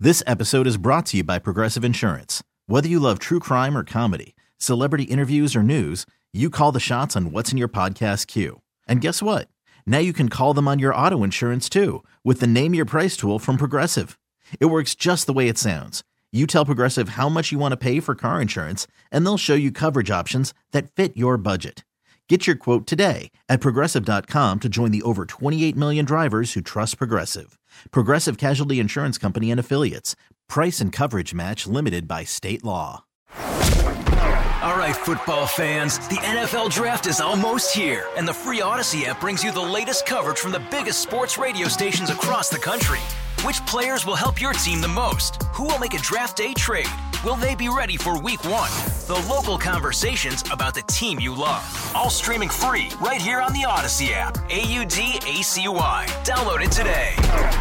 This episode is brought to you by Progressive Insurance. Whether you love true crime or comedy, celebrity interviews or news, you call the shots on what's in your podcast queue. And guess what? Now you can call them on your auto insurance too with the Name Your Price tool from Progressive. It works just the way it sounds. You tell Progressive how much you want to pay for car insurance, and they'll show you coverage options that fit your budget. Get your quote today at Progressive.com to join the over 28 million drivers who trust Progressive. Progressive Casualty Insurance Company and Affiliates. Price and coverage match limited by state law. All right, football fans, the NFL Draft is almost here, and the free Odyssey app brings you the latest coverage from the biggest sports radio stations across the country. Which players will help your team the most? Who will make a draft day trade? Will they be ready for week one? The local conversations about the team you love. All streaming free right here on the Odyssey app. AUDACY. Download it today.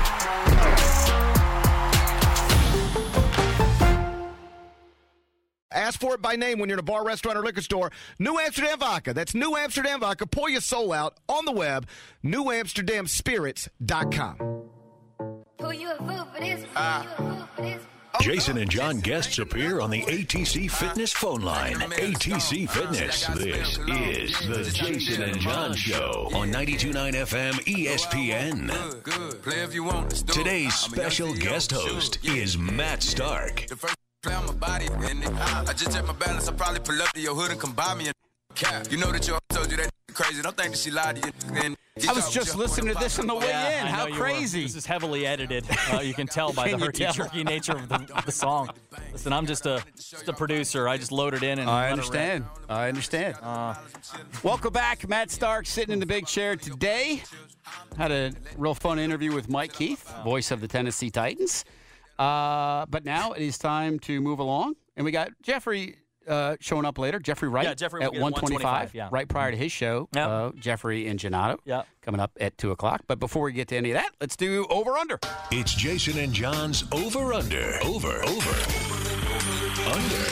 Ask for it by name when you're in a bar, restaurant, or liquor store. New Amsterdam Vodka. That's New Amsterdam Vodka. Pour your soul out on the web. NewAmsterdamSpirits.com. Jason and John guests appear on the ATC Fitness phone line. ATC Fitness. This is the Jason and John Show on 92.9 FM ESPN. Today's special guest host is Matt Stark. Play on my body, and I just check my balance. I probably pull up to your hood and come buy me a cap. You know that your told you that crazy. Don't think that she lied to you. And I was just listening to this on the way in. How crazy. This is heavily edited. You can tell by the herky-jerky nature of the song. Listen, I'm just a producer. I just load it in. And I understand. Welcome back. Matt Stark sitting in the big chair today. Had a real fun interview with Mike Keith, voice of the Tennessee Titans. But now it is time to move along. And we got Jeffrey showing up later. Jeffrey Wright at 1:25, right prior to his show. Jeffrey and Gennaro coming up at 2 o'clock. But before we get to any of that, let's do Over-Under. It's Jason and John's Over-Under. Over. Under.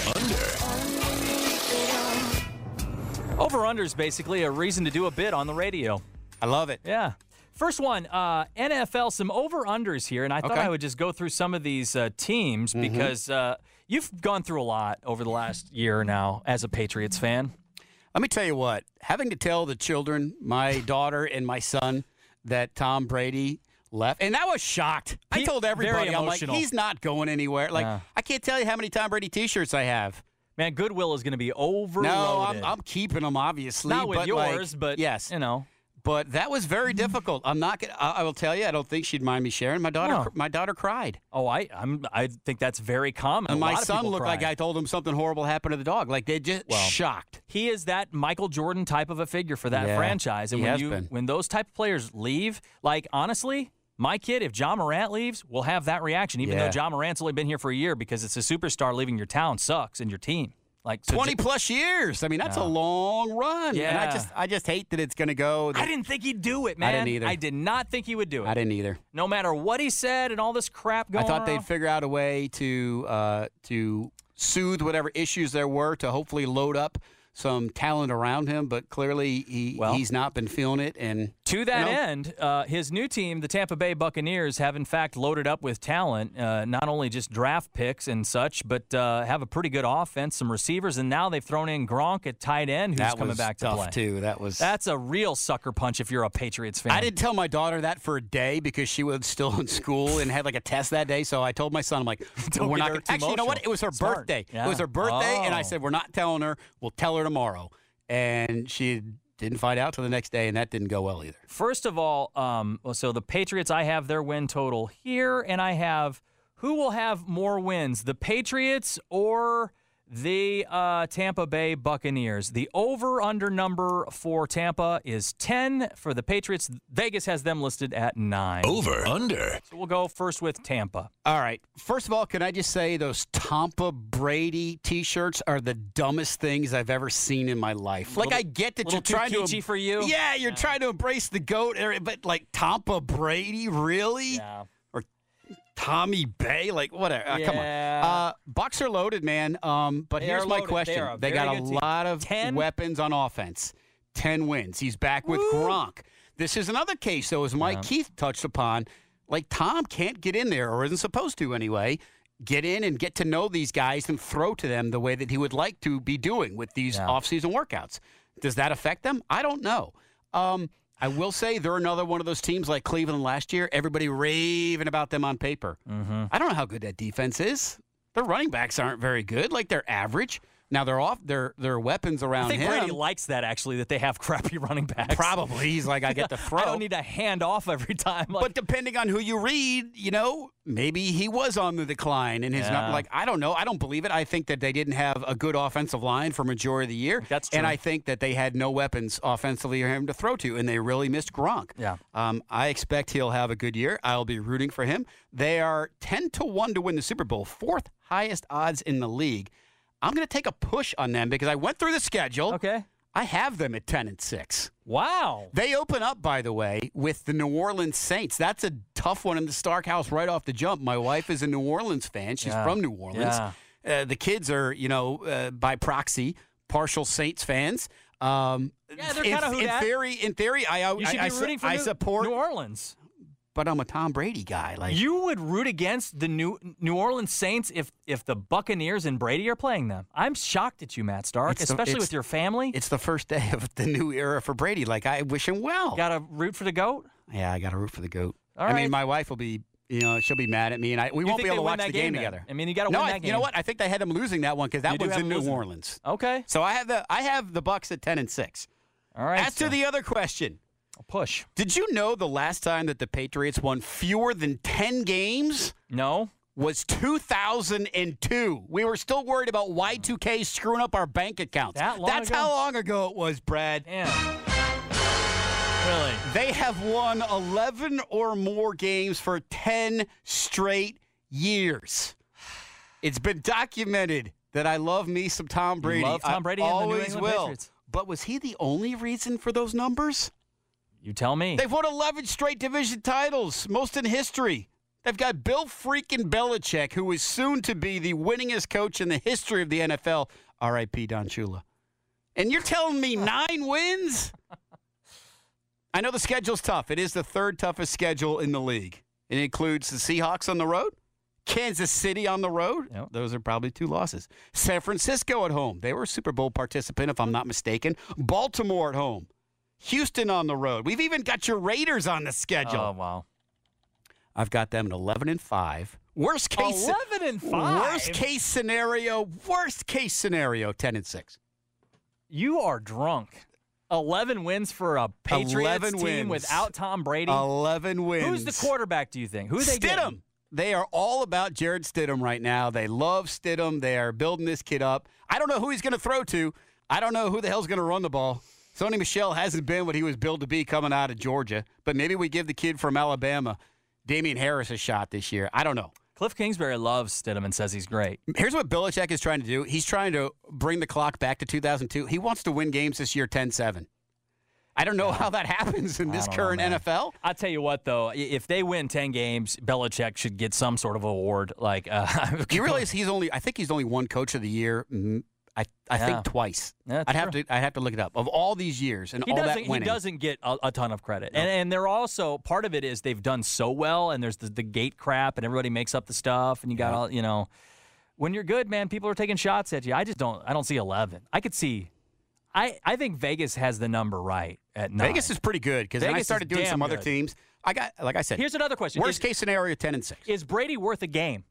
Over-Under is basically a reason to do a bit on the radio. I love it. Yeah. First one, NFL, some over-unders here, and I thought I would just go through some of these teams because you've gone through a lot over the last year now as a Patriots fan. Let me tell you what, having to tell the children, my daughter and my son, that Tom Brady left, and I was shocked. I told everybody, I'm like, he's not going anywhere. Like, I can't tell you how many Tom Brady T-shirts I have. Man, Goodwill is going to be overloaded. No, I'm keeping them, obviously. Not with yours, but, yes. You know. But that was very difficult. I'm not gonna, I will tell you, I don't think she'd mind me sharing. My daughter cried. Oh, I think that's very common. And my son looked like I told him something horrible happened to the dog. Like they just shocked. He is that Michael Jordan type of a figure for that franchise. And when those type of players leave, like honestly, my kid, if John Morant leaves, will have that reaction. Even though John Morant's only been here for a year, because it's a superstar leaving your town sucks and your team. Like 20-plus years. I mean, that's a long run. Yeah. And I just hate that it's going to go. I didn't think he'd do it, man. I didn't either. I did not think he would do it. I didn't either. No matter what he said and all this crap going on. I thought they'd figure out a way to soothe whatever issues there were to hopefully load up some talent around him, but clearly he's not been feeling it. And to that end, his new team, the Tampa Bay Buccaneers, have in fact loaded up with talent, not only just draft picks and such, but have a pretty good offense, some receivers, and now they've thrown in Gronk at tight end, who's coming back to play. Too. That's a real sucker punch if you're a Patriots fan. I didn't tell my daughter that for a day because she was still in school and had like a test that day. So I told my son, I'm like, we're not gonna, actually, you know what? It was her birthday. Yeah. It was her birthday, and I said, we're not telling her. We'll tell her tomorrow. And she didn't find out till the next day, and that didn't go well either. First of all, so the Patriots, I have their win total here, and I have who will have more wins, the Patriots or the Tampa Bay Buccaneers. The over-under number for Tampa is 10. For the Patriots, Vegas has them listed at 9. Over-under. So we'll go first with Tampa. All right. First of all, can I just say those Tampa Brady T-shirts are the dumbest things I've ever seen in my life. Like, I get that you're trying to... for you? Yeah, you're trying to embrace the GOAT, but like Tampa Brady, really? Yeah. Tommy Bay, like whatever. Come on. Bucks are loaded, man. But here's my question: they got a lot of weapons on offense. 10 wins. He's back with Gronk. This is another case, though, as Mike Keith touched upon. Like, Tom can't get in there, or isn't supposed to anyway, get in and get to know these guys and throw to them the way that he would like to be doing with these off-season workouts. Does that affect them? I don't know. I will say they're another one of those teams like Cleveland last year. Everybody raving about them on paper. Mm-hmm. I don't know how good that defense is. Their running backs aren't very good. Like, they're average. Now, they're off. Their weapons around him. I think Brady likes that, actually, that they have crappy running backs. Probably. He's like, I get to throw. I don't need to hand off every time. But depending on who you read, maybe he was on the decline in his number. Like, I don't know. I don't believe it. I think that they didn't have a good offensive line for majority of the year. That's true. And I think that they had no weapons offensively for him to throw to, and they really missed Gronk. Yeah. I expect he'll have a good year. I'll be rooting for him. They are 10-1 to win the Super Bowl, fourth highest odds in the league. I'm going to take a push on them because I went through the schedule. Okay. I have them at 10-6. Wow. They open up, by the way, with the New Orleans Saints. That's a tough one in the Stark house right off the jump. My wife is a New Orleans fan. She's from New Orleans. Yeah. The kids are, by proxy, partial Saints fans. They're kind of who that. In theory, you should be rooting for support New Orleans. But I'm a Tom Brady guy. Like, you would root against the New Orleans Saints if the Buccaneers and Brady are playing them. I'm shocked at you, Matt Stark, especially with your family. It's the first day of the new era for Brady. Like, I wish him well. Got to root for the GOAT? Yeah, I got to root for the GOAT. All right. I mean, my wife will be, she'll be mad at me, and we won't be able to watch the game together. I mean, you got to win that game. You know what? I think they had them losing that one because that was in New Orleans. Okay. So I have the Bucs at 10-6. All right. As to the other question. Push. Did you know the last time that the Patriots won fewer than 10 games? No. Was 2002. We were still worried about Y2K screwing up our bank accounts. That's how long ago it was, Brad. Damn. Really? They have won 11 or more games for 10 straight years. It's been documented that I love me some Tom Brady. You love Tom Brady and the New England Patriots. But was he the only reason for those numbers? You tell me. They've won 11 straight division titles, most in history. They've got Bill freaking Belichick, who is soon to be the winningest coach in the history of the NFL. R.I.P. Don Shula. And you're telling me 9 wins? I know the schedule's tough. It is the third toughest schedule in the league. It includes the Seahawks on the road, Kansas City on the road. Yep. Those are probably 2 losses. San Francisco at home. They were a Super Bowl participant, if I'm not mistaken. Baltimore at home. Houston on the road. We've even got your Raiders on the schedule. Oh, wow. I've got them at 11-5. Worst case 11-5. Worst case scenario, 10-6. You are drunk. 11 wins for a Patriots team without Tom Brady. 11 wins. Who's the quarterback, do you think? Who are they Stidham. getting? They are all about Jared Stidham right now. They love Stidham. They are building this kid up. I don't know who he's going to throw to. I don't know who the hell's going to run the ball. Sony Michel hasn't been what he was billed to be coming out of Georgia, but maybe we give the kid from Alabama, Damian Harris, a shot this year. I don't know. Cliff Kingsbury loves Stidham and says he's great. Here's what Belichick is trying to do. He's trying to bring the clock back to 2002. He wants to win games this year 10-7. I don't know how that happens in this current NFL. I'll tell you what, though. If they win 10 games, Belichick should get some sort of award. Like, you realize I think he's only won Coach of the Year. I think twice. I'd have to look it up. Of all these years and all that winning. He doesn't get a ton of credit. No. And they're also, part of it is they've done so well, and there's the gate crap, and everybody makes up the stuff, and you got all, when you're good, man, people are taking shots at you. I don't see 11. I could see, I think Vegas has the number right at 9. Vegas is pretty good because then I started doing some other teams. I got, like I said. Here's another question. Worst case scenario, 10-6. Is Brady worth a game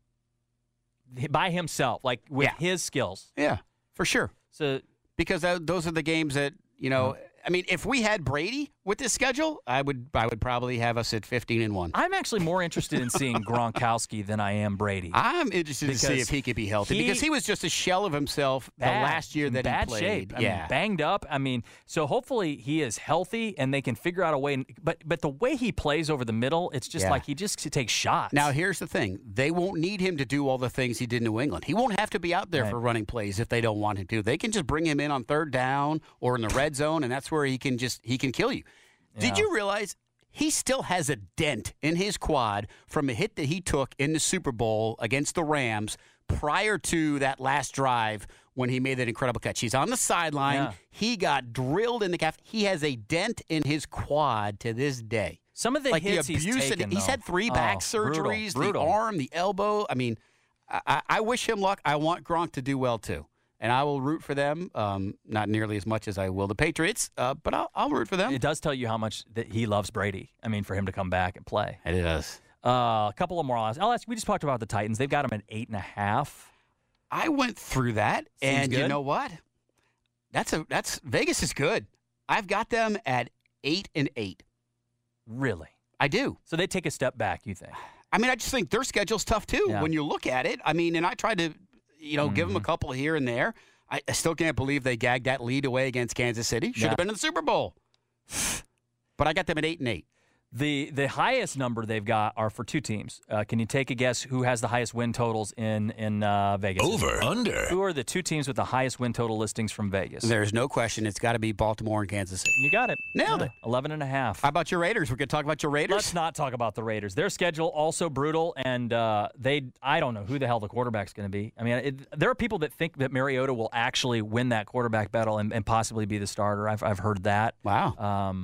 by himself, like with his skills? Yeah. For sure. So, because those are the games that, I mean, if we had Brady with this schedule, I would probably have us at 15-1. I'm actually more interested in seeing Gronkowski than I am Brady. I'm interested to see if he could be healthy because he was just a shell of himself the last year that he played. Shape. I mean, banged up. I mean, so hopefully he is healthy and they can figure out a way. But the way he plays over the middle, it's just like he just takes shots. Now, here's the thing. They won't need him to do all the things he did in New England. He won't have to be out there for running plays if they don't want him to. They can just bring him in on third down or in the red zone, and that's where he can kill you. Yeah. Did you realize he still has a dent in his quad from a hit that he took in the Super Bowl against the Rams prior to that last drive when he made that incredible catch? He's on the sideline. Yeah. He got drilled in the calf. He has a dent in his quad to this day. Some of the like hits the abuse. he's taken, He's had 3 back surgeries, brutal. the arm, the elbow. I mean, I wish him luck. I want Gronk to do well, too. And I will root for them, not nearly as much as I will the Patriots, but I'll root for them. It does tell you how much that he loves Brady. I mean, for him to come back and play. It does. A couple of more. I'll ask. We just talked about the Titans. They've got them at 8.5. I went through that, Seems and good. you know what? That's Vegas is good. I've got them at 8-8. Really? I do. So they take a step back, you think? I mean, I just think their schedule's tough too. Yeah. When you look at it, I mean, and I tried to, give them a couple here and there. I still can't believe they gagged that lead away against Kansas City. Should have been in the Super Bowl. But I got them at 8-8. The highest number they've got are for 2 teams. Can you take a guess who has the highest win totals in Vegas? Over, under. Who are the 2 teams with the highest win total listings from Vegas? There's no question. It's got to be Baltimore and Kansas City. You got it. Nailed it. 11.5. How about your Raiders? We're going to talk about your Raiders? Let's not talk about the Raiders. Their schedule also brutal, and I don't know who the hell the quarterback's going to be. I mean, there are people that think that Mariota will actually win that quarterback battle and possibly be the starter. I've heard that. Wow.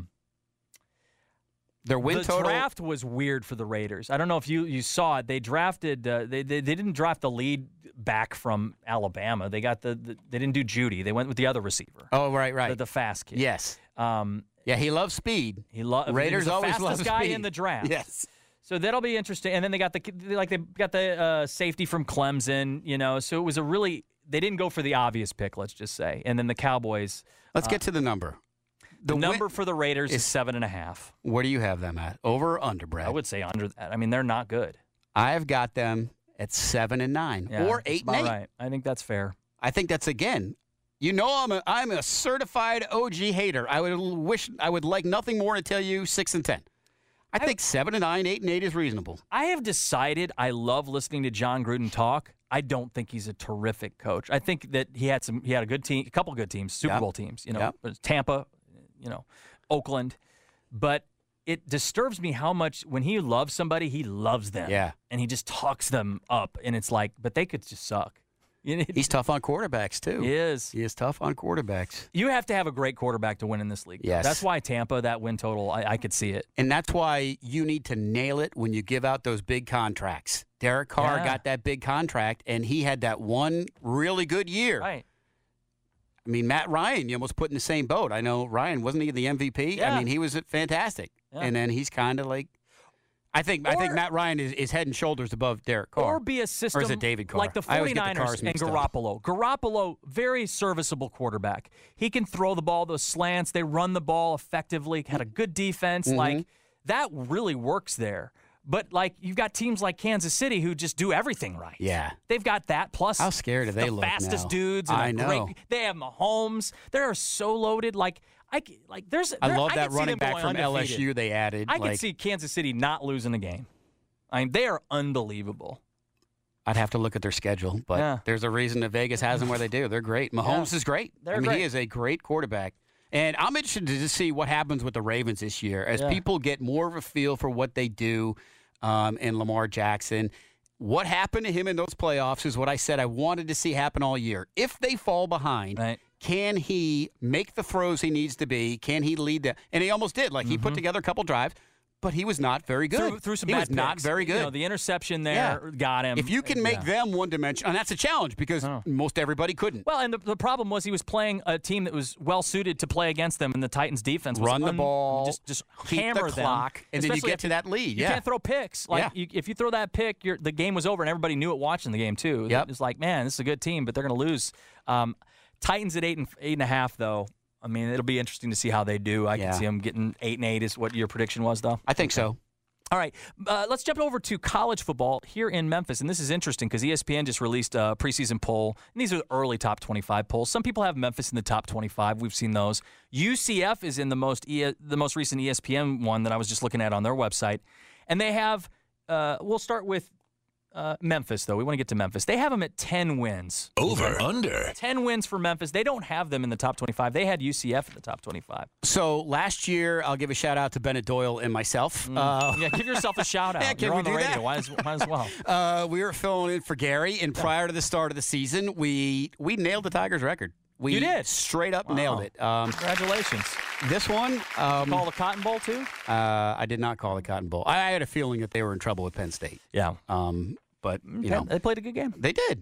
Their win the total. draft was weird for the Raiders. I don't know if you saw it. They drafted. They didn't draft the lead back from Alabama. They got they didn't do Judy. They went with the other receiver. Oh, right. The fast kid. Yes. Yeah, he loves speed. he was Raiders the always fastest love guy speed. in the draft. Yes. So that'll be interesting. And then they got the safety from Clemson. So it was they didn't go for the obvious pick. Let's just say. And then the Cowboys. Let's get to the number. The number for the Raiders is 7.5. Where do you have them at? Over or under, Brad? I would say under that. I mean, they're not good. I've got them at 7-9 or 8-8. Right. I think that's fair. I think that's again. I'm a certified OG hater. I would like nothing more to tell you 6-10. I think 7-9, 8-8 is reasonable. I have decided I love listening to John Gruden talk. I don't think he's a terrific coach. I think that he had a good team, a couple good teams, Super Bowl teams. Tampa. Oakland, but it disturbs me how much when he loves somebody, he loves them. Yeah. And he just talks them up, and it's like, but they could just suck. He's tough on quarterbacks, too. He is. He is tough on quarterbacks. You have to have a great quarterback to win in this league. Yes. That's why Tampa, that win total, I could see it. And that's why you need to nail it when you give out those big contracts. Derek Carr got that big contract, and he had that one really good year. Right. I mean, Matt Ryan, you almost put in the same boat. I know Ryan, wasn't he the MVP? Yeah. I mean, he was fantastic. Yeah. And then he's kind of like, I think Matt Ryan is head and shoulders above Derek Carr. Or be a system or is it David Carr? like the 49ers and Garoppolo. Garoppolo, very serviceable quarterback. He can throw the ball, those slants. They run the ball effectively, had a good defense. Mm-hmm. Like, that really works there. But, you've got teams like Kansas City who just do everything right. Yeah. They've got that. Plus, how scared do they look now? The fastest dudes. And I know. They have Mahomes. They're so loaded. I love that see running them back going from undefeated. LSU they added. I could see Kansas City not losing a game. I mean, they are unbelievable. I'd have to look at their schedule, but there's a reason that Vegas has them where they do. They're great. Mahomes is great. He is a great quarterback. And I'm interested to see what happens with the Ravens this year as people get more of a feel for what they do in Lamar Jackson. What happened to him in those playoffs is what I said I wanted to see happen all year. If they fall behind, can he make the throws he needs to be? Can he lead them? And he almost did. He put together a couple drives. But he was not very good. Through some he bad was not picks. very good. The interception there got him. If you can make them one-dimensional, and that's a challenge because most everybody couldn't. Well, and the problem was he was playing a team that was well-suited to play against them, and the Titans' defense was run the ball, just keep hammer the clock, them, and then you get to that lead. You can't throw picks. If you throw that pick, the game was over, and everybody knew it watching the game, too. Yep. It's like, man, this is a good team, but they're going to lose. Titans at 8.5, though. I mean, it'll be interesting to see how they do. I can see them getting 8-8 is what your prediction was, though? I think so. All right, let's jump over to college football here in Memphis, and this is interesting because ESPN just released a preseason poll, and these are the early top 25 polls. Some people have Memphis in the top 25. We've seen those. UCF is in the most recent ESPN one that I was just looking at on their website, and they have. We'll start with Memphis, though. We want to get to Memphis. They have them at 10 wins. Over, under. 10 wins for Memphis. They don't have them in the top 25. They had UCF in the top 25. So last year, I'll give a shout-out to Bennett Doyle and myself. Give yourself a shout-out. Yeah, can You're we on the do radio. that? Might as well. We were filling in for Gary, and prior to the start of the season, we nailed the Tigers record. You did? Straight up nailed it. Congratulations. This one, Call the Cotton Bowl too? I did not call the Cotton Bowl. I had a feeling that they were in trouble with Penn State. Yeah. But, you know. They played a good game. They did.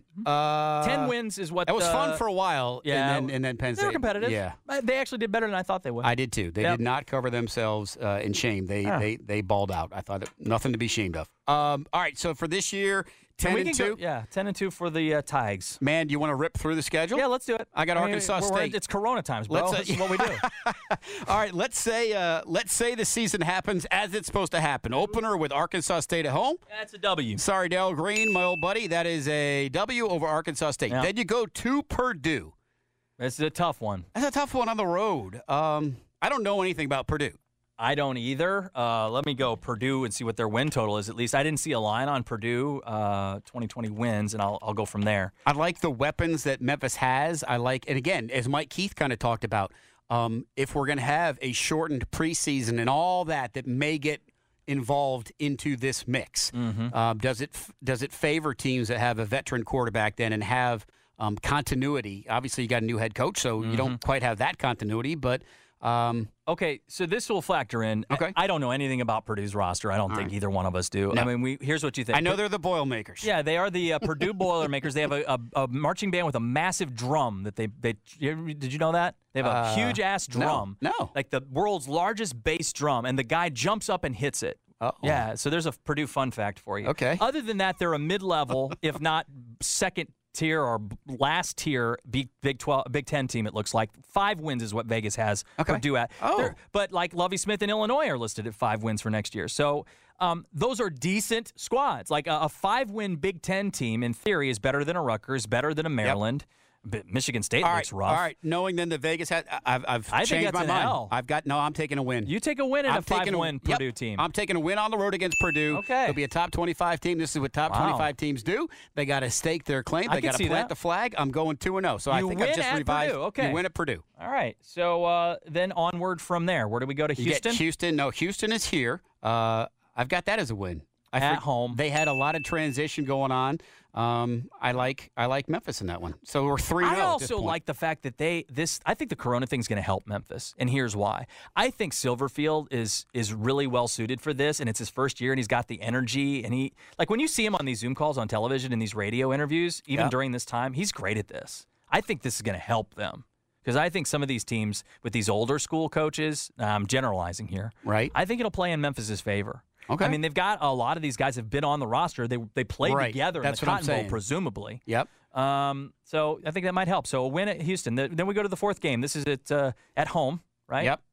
10 wins is what. That was fun for a while. Yeah. And then Penn State. They were competitive. Yeah. They actually did better than I thought they would. I did too. They did not cover themselves in shame. They balled out. I thought nothing to be ashamed of. All right. So for this year, 10-2. 10-2 for the Tigers. Man, do you want to rip through the schedule? Yeah, let's do it. I got Arkansas State. It's Corona times, bro. This is what we do. All right, let's say the season happens as it's supposed to happen. Opener with Arkansas State at home. That's a W. Sorry, Dale Green, my old buddy. That is a W over Arkansas State. Yeah. Then you go to Purdue. It's a tough one. That's a tough one on the road. I don't know anything about Purdue. I don't either. Let me go Purdue and see what their win total is. At least I didn't see a line on Purdue 2020 wins, and I'll go from there. I like the weapons that Memphis has. And again, as Mike Keith kind of talked about, if we're going to have a shortened preseason and all that may get involved into this mix, does it favor teams that have a veteran quarterback then and have continuity? Obviously, you got a new head coach, so you don't quite have that continuity, but. Okay, so this will factor in. Okay. I don't know anything about Purdue's roster. I don't think either one of us do. No. I mean, here's what you think. I know they're the Boilermakers. Yeah, they are the Purdue Boilermakers. They have a marching band with a massive drum that they did you know that? They have a huge ass drum. No. Like the world's largest bass drum, and the guy jumps up and hits it. Uh-oh. Yeah, so there's a Purdue fun fact for you. Okay. Other than that, they're a mid-level, if not second tier or last tier Big 10 team, it looks like. 5 wins is what Vegas has Purdue at. But like Lovie Smith and Illinois are listed at 5 wins for next year. So those are decent squads. Like a 5-win Big 10 team, in theory, is better than a Rutgers, better than a Maryland. Michigan State looks rough. All right, knowing then that Vegas has, I've I think changed that's my an mind. L. I'm taking a win. You take a win in a 5-win Purdue team. I'm taking a win on the road against Purdue. Okay. It'll be a top 25 team. This is what top 25 teams do. They got to stake their claim. They got to plant the flag. I'm going 2-0. So I think I've just revised. Purdue. Okay. You win at Purdue. All right. So then onward from there. Where do we go to Houston? You get Houston. No, Houston is here. I've got that as a win. At home. They had a lot of transition going on. I like Memphis in that one. So we're 3-0. I also like the fact that I think the Corona thing is going to help Memphis, and here's why. I think Silverfield is really well suited for this, and it's his first year, and he's got the energy, and he when you see him on these Zoom calls on television and these radio interviews, even during this time, he's great at this. I think this is going to help them. Because I think some of these teams with these older school coaches, I'm generalizing here, right? I think it'll play in Memphis' favor. Okay. I mean, they've got a lot of these guys have been on the roster. They played together in the Cotton Bowl, presumably. Yep. So I think that might help. So a win at Houston. Then we go to the 4th game. This is at home, right? Yep.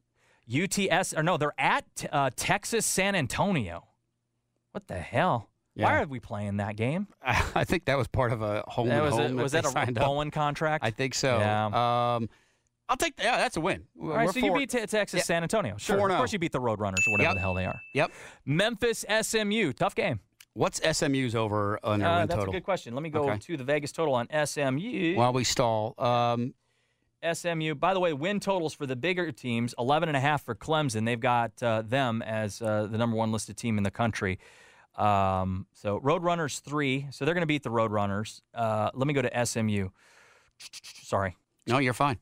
They're at Texas San Antonio. What the hell? Yeah. Why are we playing that game? I think that was part of a home and home. Was that a Bowen contract? I think so. Yeah. I'll take that. Yeah, that's a win. All right, so you beat Texas San Antonio. Sure. 4-0. Of course you beat the Roadrunners or whatever the hell they are. Yep. Memphis SMU. Tough game. What's SMU's over on their win total? That's a good question. Let me go to the Vegas total on SMU. While we stall. SMU, by the way, win totals for the bigger teams, 11.5 for Clemson. They've got them as the number 1 listed team in the country. So Roadrunners 3, so they're going to beat the Roadrunners. Let me go to SMU. Sorry. No, you're fine.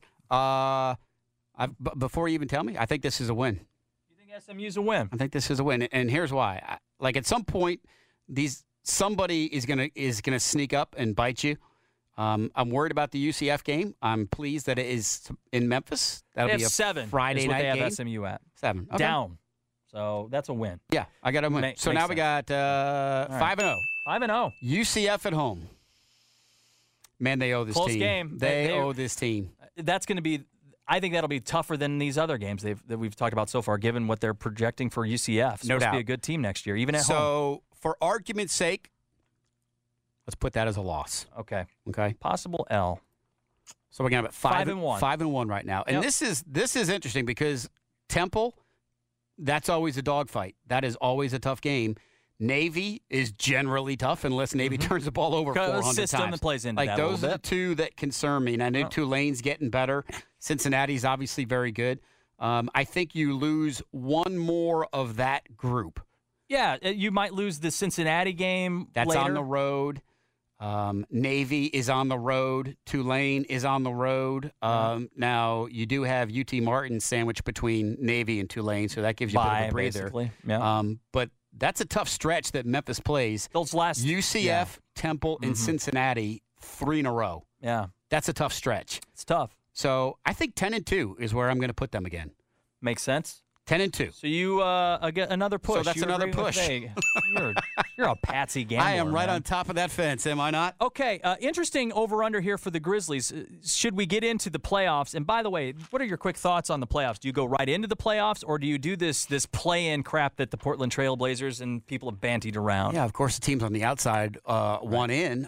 Before you even tell me, I think this is a win. You think SMU's a win? I think this is a win, and here's why. At some point, somebody is gonna sneak up and bite you. I'm worried about the UCF game. I'm pleased that it is in Memphis. That'll be a 7 Friday night game. They have SMU at 7 okay. down. So that's a win. Yeah, I got a win. So now we got 5-0. 5-0. UCF at home. Man, they owe this team. Close game. They owe this team. That's going to be. I think that'll be tougher than these other games that we've talked about so far, given what they're projecting for UCF. No doubt. To be a good team next year, even at home. So, for argument's sake, let's put that as a loss. Okay. Possible L. So we're going to have 5-1. 5-1 right now, and this is interesting because Temple, that's always a dogfight. That is always a tough game. Navy is generally tough unless Navy turns the ball over 400 times. The system that plays into that a little bit. Those are the two that concern me. And I know Tulane's getting better. Cincinnati's obviously very good. I think you lose one more of that group. Yeah, you might lose the Cincinnati game That's later. on the road. Navy is on the road. Tulane is on the road. Now, you do have UT Martin sandwiched between Navy and Tulane, so that gives you a bit of a breather. Basically. Yeah. But that's a tough stretch that Memphis plays. Those last UCF, Temple, and Cincinnati, 3 in a row. Yeah. That's a tough stretch. It's tough. So I think 10-2 is where I'm going to put them again. Makes sense. 10-2. So you get another push. So that's You another agree with push. me? You're a patsy gambler. I am right man. on top of that fence, am I not? Okay, interesting over-under here for the Grizzlies. Should we get into the playoffs? And by the way, what are your quick thoughts on the playoffs? Do you go right into the playoffs, or do you do this play-in crap that the Portland Trail Blazers and people have bantied around? Yeah, of course, the teams on the outside want in.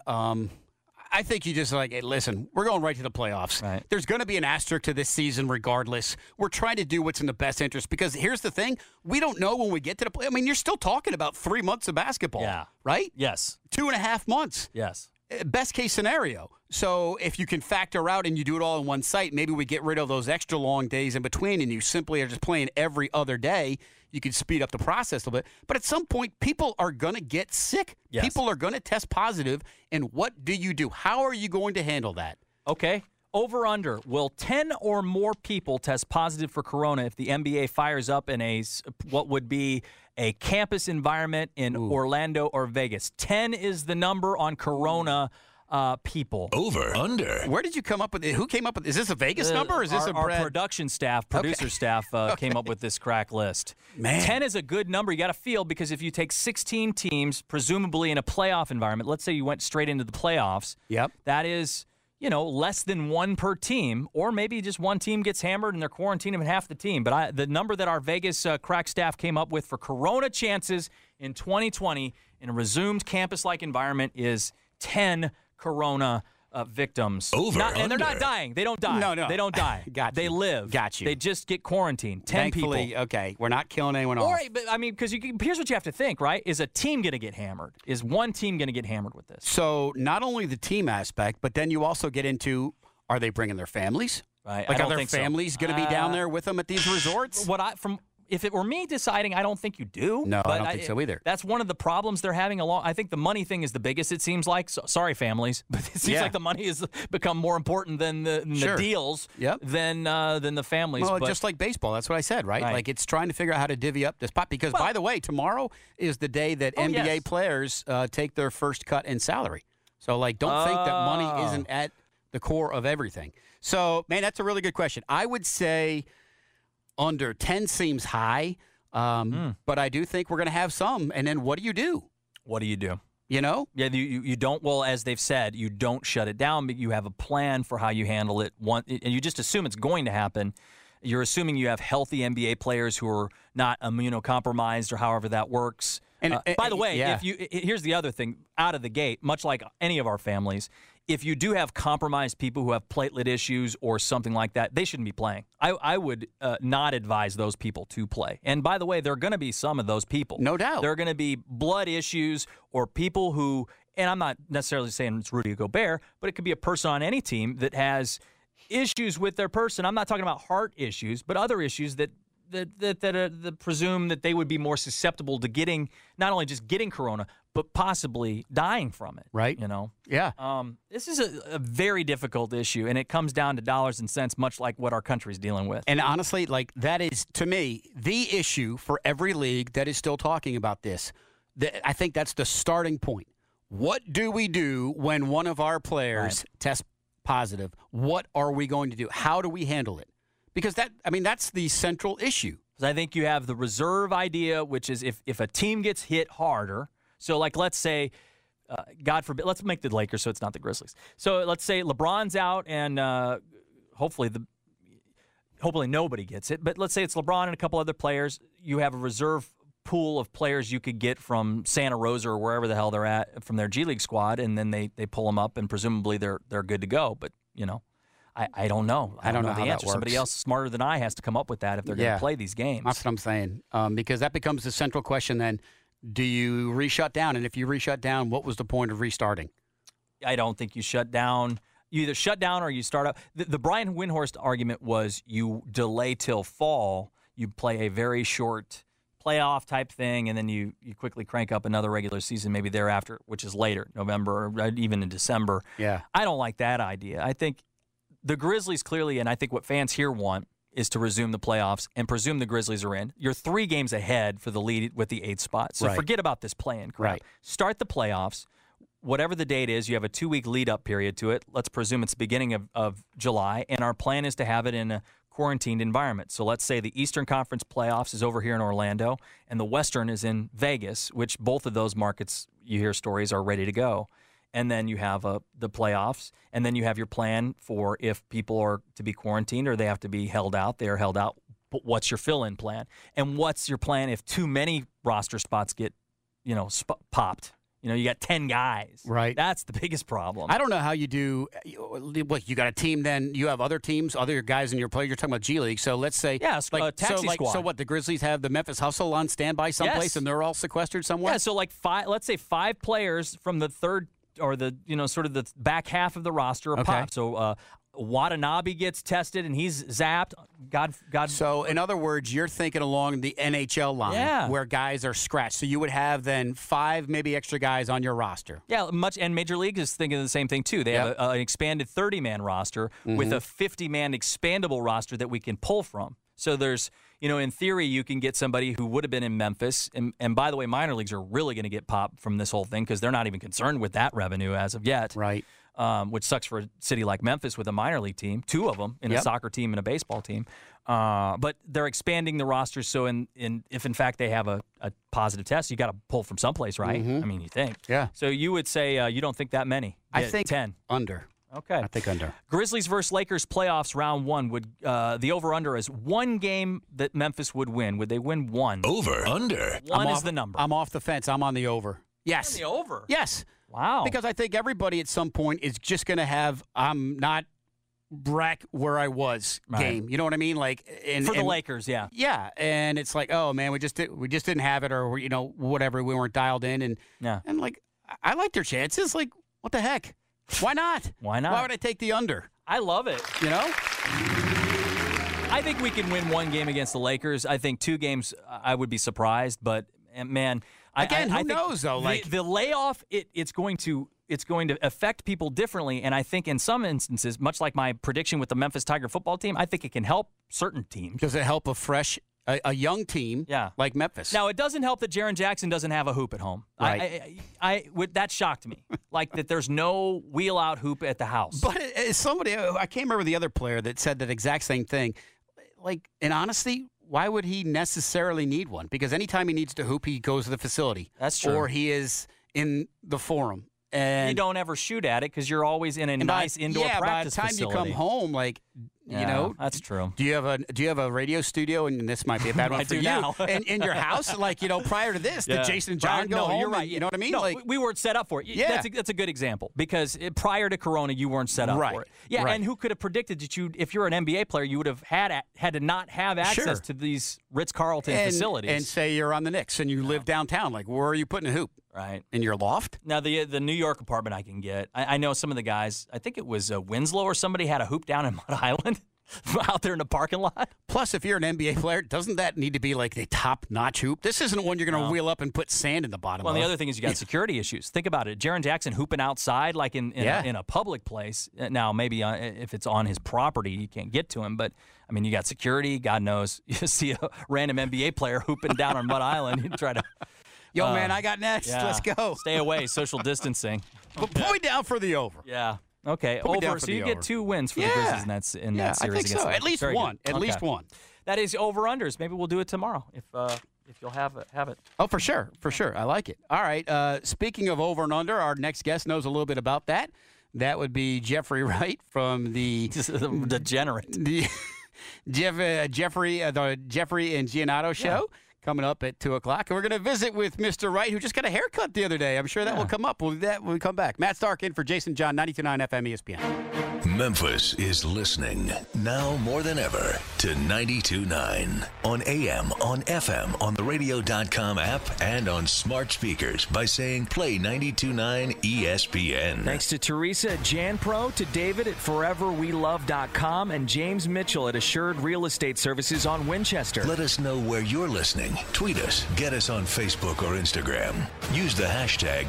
I think you just hey, listen, we're going right to the playoffs. Right. There's going to be an asterisk to this season regardless. We're trying to do what's in the best interest because here's the thing. We don't know when we get to the play. I mean, you're still talking about 3 months of basketball, right? Yes. 2.5 months. Yes. Best case scenario. So if you can factor out and you do it all in one site, maybe we get rid of those extra long days in between and you simply are just playing every other day. You can speed up the process a little bit. But at some point, people are going to get sick. Yes. People are going to test positive. And what do you do? How are you going to handle that? Okay. Over under. Will 10 or more people test positive for corona if the NBA fires up in what would be a campus environment in Orlando or Vegas? 10 is the number on corona people. Over, under. Where did you come up with it? Who came up with Is this a Vegas number or is this our production staff, producer staff came up with this crack list. Man. 10 is a good number. You got to feel because if you take 16 teams, presumably in a playoff environment, let's say you went straight into the playoffs. Yep. That is, less than one per team, or maybe just one team gets hammered and they're quarantining half the team. But the number that our Vegas crack staff came up with for corona chances in 2020 in a resumed campus-like environment is 10 corona victims. Over, and they're not under. dying. They don't die. No. They don't die. Got you. They live. Got you. They just get quarantined. 10 Thankfully, people. okay, we're not killing anyone off. Or, but I mean, because here's what you have to think, right? Is a team going to get hammered? Is one team going to get hammered with this? So not only the team aspect, but then you also get into, are they bringing their families? Right. Like, I don't are their think so. families going to be down there with them at these resorts? If it were me deciding, I don't think you do. No, but I don't think so either. That's one of the problems they're having along. I think the money thing is the biggest, it seems like. So, sorry, families, but it seems like the money has become more important than the deals than the families. Well, just like baseball, that's what I said, right? Like it's trying to figure out how to divvy up this pot. Because, by the way, tomorrow is the day that NBA players take their first cut in salary. So, don't think that money isn't at the core of everything. So, man, that's a really good question. I would say under 10 seems high, but I do think we're going to have some. And then what do you do? What do you do? Yeah, you don't. Well, as they've saed, you don't shut it down, but you have a plan for how you handle it. And you just assume it's going to happen. You're assuming you have healthy NBA players who are not immunocompromised or however that works. And by the way, here's the other thing out of the gate, much like any of our families, if you do have compromised people who have platelet issues or something like that, they shouldn't be playing. I would not advise those people to play. And by the way, there are going to be some of those people. No doubt. There are going to be blood issues or people who, and I'm not necessarily saying it's Rudy Gobert, but it could be a person on any team that has issues with their person. I'm not talking about heart issues, but other issues that presume that they would be more susceptible to getting, not only just getting corona, but possibly dying from it. Right. Yeah. This is a very difficult issue, and it comes down to dollars and cents, much like what our country's dealing with. And honestly, that is, to me, the issue for every league that is still talking about this. I think that's the starting point. What do we do when one of our players tests positive? What are we going to do? How do we handle it? Because that's the central issue. I think you have the reserve idea, which is if a team gets hit harder, so let's say, God forbid, let's make the Lakers so it's not the Grizzlies. So let's say LeBron's out and hopefully nobody gets it, but let's say it's LeBron and a couple other players. You have a reserve pool of players you could get from Santa Rosa or wherever the hell they're at from their G League squad, and then they pull them up and presumably they're good to go. But, I don't know. I don't know the answer. Somebody else smarter than I has to come up with that if they're going to play these games. That's what I'm saying. Because that becomes the central question then. Do you re-shut down? And if you re-shut down, what was the point of restarting? I don't think you shut down. You either shut down or you start up. The Brian Windhorst argument was you delay till fall. You play a very short playoff type thing, and then you quickly crank up another regular season maybe thereafter, which is later, November or even in December. Yeah. I don't like that idea. I think the Grizzlies clearly, and I think what fans here want, is to resume the playoffs and presume the Grizzlies are in. You're 3 games ahead for the lead with the 8th spot. So forget about this play-in crap. Right. Start the playoffs. Whatever the date is, you have a 2-week lead-up period to it. Let's presume it's the beginning of July, and our plan is to have it in a quarantined environment. So let's say the Eastern Conference playoffs is over here in Orlando, and the Western is in Vegas, which both of those markets, you hear stories, are ready to go. And then you have the playoffs, and then you have your plan for if people are to be quarantined or they have to be held out. They are held out. But what's your fill-in plan? And what's your plan if too many roster spots get, popped? You got 10 guys. Right. That's the biggest problem. I don't know how you do. What, you got a team, then you have other teams, other guys in your play. You're talking about G League. So let's say, taxi squad. So what? The Grizzlies have the Memphis Hustle on standby someplace, and they're all sequestered somewhere. Yeah. So let's say 5 players from the third or the sort of the back half of the roster are popped. So Watanabe gets tested and he's zapped. God. So in other words, you're thinking along the NHL line where guys are scratched. So you would have then 5 maybe extra guys on your roster. Yeah, and Major League is thinking the same thing too. They have an expanded 30-man roster with a 50-man expandable roster that we can pull from. So there's, in theory, you can get somebody who would have been in Memphis. And by the way, minor leagues are really going to get popped from this whole thing because they're not even concerned with that revenue as of yet. Right. Which sucks for a city like Memphis with a minor league team, 2 of them, in a soccer team and a baseball team. But they're expanding the roster, so if in fact they have a positive test, you got to pull from someplace, right? I mean, you think. Yeah. So you would say you don't think that many? I think 10. Under. Okay. I think under. Grizzlies versus Lakers playoffs round 1 would the over-under is 1 game that Memphis would win. Would they win 1? Over. Under. 1 is the number. I'm off the fence. I'm on the over. Yes. On the over? Yes. Wow. Because I think everybody at some point is just going to have I'm not back where I was game. You know what I mean? Like for the Lakers, yeah. Yeah, and it's like, oh man, we just didn't have it, or whatever, we weren't dialed in, and like I like their chances. Like, what the heck? Why not? Why not? Why would I take the under? I love it. I think we can win 1 game against the Lakers. I think 2 games, I would be surprised. But man, who knows though? Like the layoff, it's going to affect people differently. And I think in some instances, much like my prediction with the Memphis Tiger football team, I think it can help certain teams. Does it help a young team like Memphis? Now, it doesn't help that Jaren Jackson doesn't have a hoop at home. Right. That shocked me. Like that there's no wheel-out hoop at the house. But somebody, I can't remember the other player that said that exact same thing. Like, in honesty, why would he necessarily need one? Because anytime he needs to hoop, he goes to the facility. That's true. Or he is in the forum. And you don't ever shoot at it because you're always in a nice indoor practice facility. By the time you come home, like, that's true. Do you have a radio studio? And this might be a bad one for you. Now. in your house, like, prior to this, did Jason and John go home? You're right. You know what I mean? No, like, we weren't set up for it. Yeah. That's a good example because prior to Corona, you weren't set up for it. Yeah, and who could have predicted that if you're an NBA player, you would have had to not have access to these Ritz-Carlton facilities. And say you're on the Knicks and you live downtown. Like, where are you putting a hoop? Right. In your loft? Now, the New York apartment I can get. I know some of the guys, I think it was Winslow or somebody had a hoop down in Mud Island out there in the parking lot. Plus, if you're an NBA player, doesn't that need to be like the top-notch hoop? This isn't one you're going to wheel up and put sand in the bottom of. Well, the other thing is you got security issues. Think about it. Jaren Jackson hooping outside like in a public place. Now, maybe if it's on his property, you can't get to him. But, I mean, you got security. God knows. You see a random NBA player hooping down on Mud Island. You try to... Yo, man, I got next. Yeah. Let's go. Stay away. Social distancing. But point down for the over. Yeah. Okay. Over. So you get 2 wins for the Grizzlies in that series. I think so. At least one. At least one. That is over-unders. Maybe we'll do it tomorrow if you'll have it. Oh, for sure. For sure. I like it. All right. Speaking of over and under, our next guest knows a little bit about that. That would be Jeffrey Wright from the Degenerate. The Jeffrey and Giannotto show. Yeah. Coming up at 2 o'clock. And we're going to visit with Mr. Wright, who just got a haircut the other day. I'm sure that will come up when we come back. Matt Stark in for Jason John, 92.9 FM ESPN. Memphis is listening now more than ever to 92.9 on AM, on FM, on the radio.com app, and on smart speakers by saying play 92.9 ESPN. Thanks to Teresa at JanPro, to David at ForeverWeLove.com, and James Mitchell at Assured Real Estate Services on Winchester. Let us know where you're listening. Tweet us. Get us on Facebook or Instagram. Use the hashtag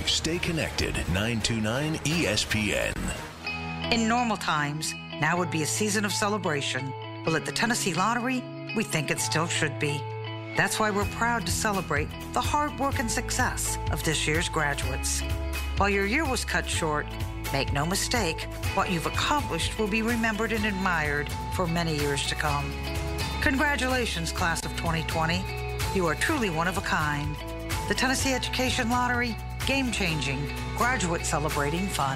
StayConnected929ESPN. In normal times, now would be a season of celebration. But at the Tennessee Lottery, we think it still should be. That's why we're proud to celebrate the hard work and success of this year's graduates. While your year was cut short, make no mistake, what you've accomplished will be remembered and admired for many years to come. Congratulations, class of 2020. You are truly one of a kind. The Tennessee Education Lottery, game-changing, graduate celebrating fun.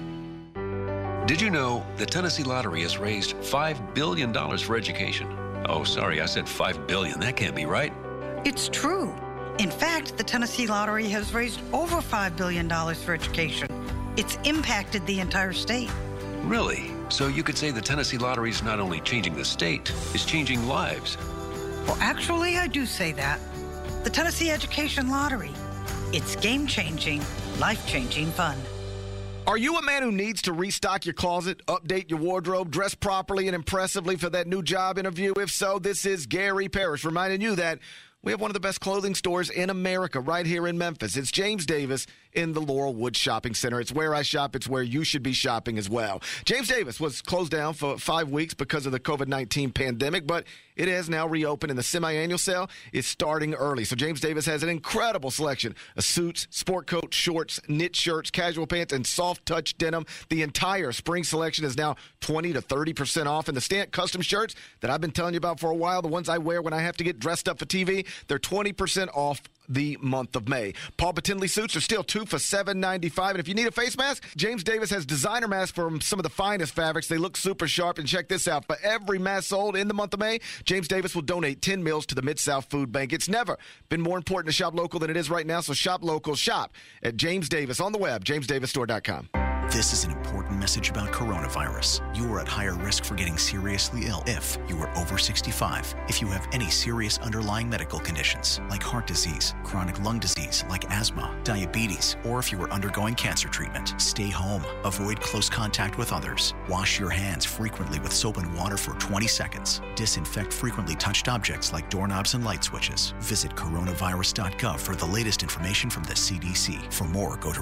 Did you know the Tennessee Lottery has raised $5 billion for education? Oh, sorry, I said $5 billion. That can't be right. It's true. In fact, the Tennessee Lottery has raised over $5 billion for education. It's impacted the entire state. Really? So you could say the Tennessee Lottery is not only changing the state, it's changing lives. Well, actually, I do say that. The Tennessee Education Lottery. It's game-changing, life-changing fun. Are you a man who needs to restock your closet, update your wardrobe, dress properly and impressively for that new job interview? If so, this is Gary Parrish reminding you that we have one of the best clothing stores in America right here in Memphis. It's James Davis in the Laurel Woods Shopping Center. It's where I shop. It's where you should be shopping as well. James Davis was closed down for 5 weeks because of the COVID-19 pandemic, but it has now reopened, and the semi-annual sale is starting early. So James Davis has an incredible selection of suits, sport coats, shorts, knit shirts, casual pants, and soft touch denim. The entire spring selection is now 20 to 30% off. And the Stant custom shirts that I've been telling you about for a while, the ones I wear when I have to get dressed up for TV, they're 20% off the month of May. Paul Batinley suits are still 2 for $7.95. And if you need a face mask, James Davis has designer masks from some of the finest fabrics. They look super sharp. And check this out. For every mask sold in the month of May, James Davis will donate 10 meals to the Mid-South Food Bank. It's never been more important to shop local than it is right now. So shop local. Shop at James Davis on the web, jamesdavisstore.com. This is an important message about coronavirus. You are at higher risk for getting seriously ill if you are over 65, if you have any serious underlying medical conditions like heart disease, chronic lung disease like asthma, diabetes, or if you are undergoing cancer treatment. Stay home. Avoid close contact with others. Wash your hands frequently with soap and water for 20 seconds. Disinfect frequently touched objects like doorknobs and light switches. Visit coronavirus.gov for the latest information from the CDC. For more, go to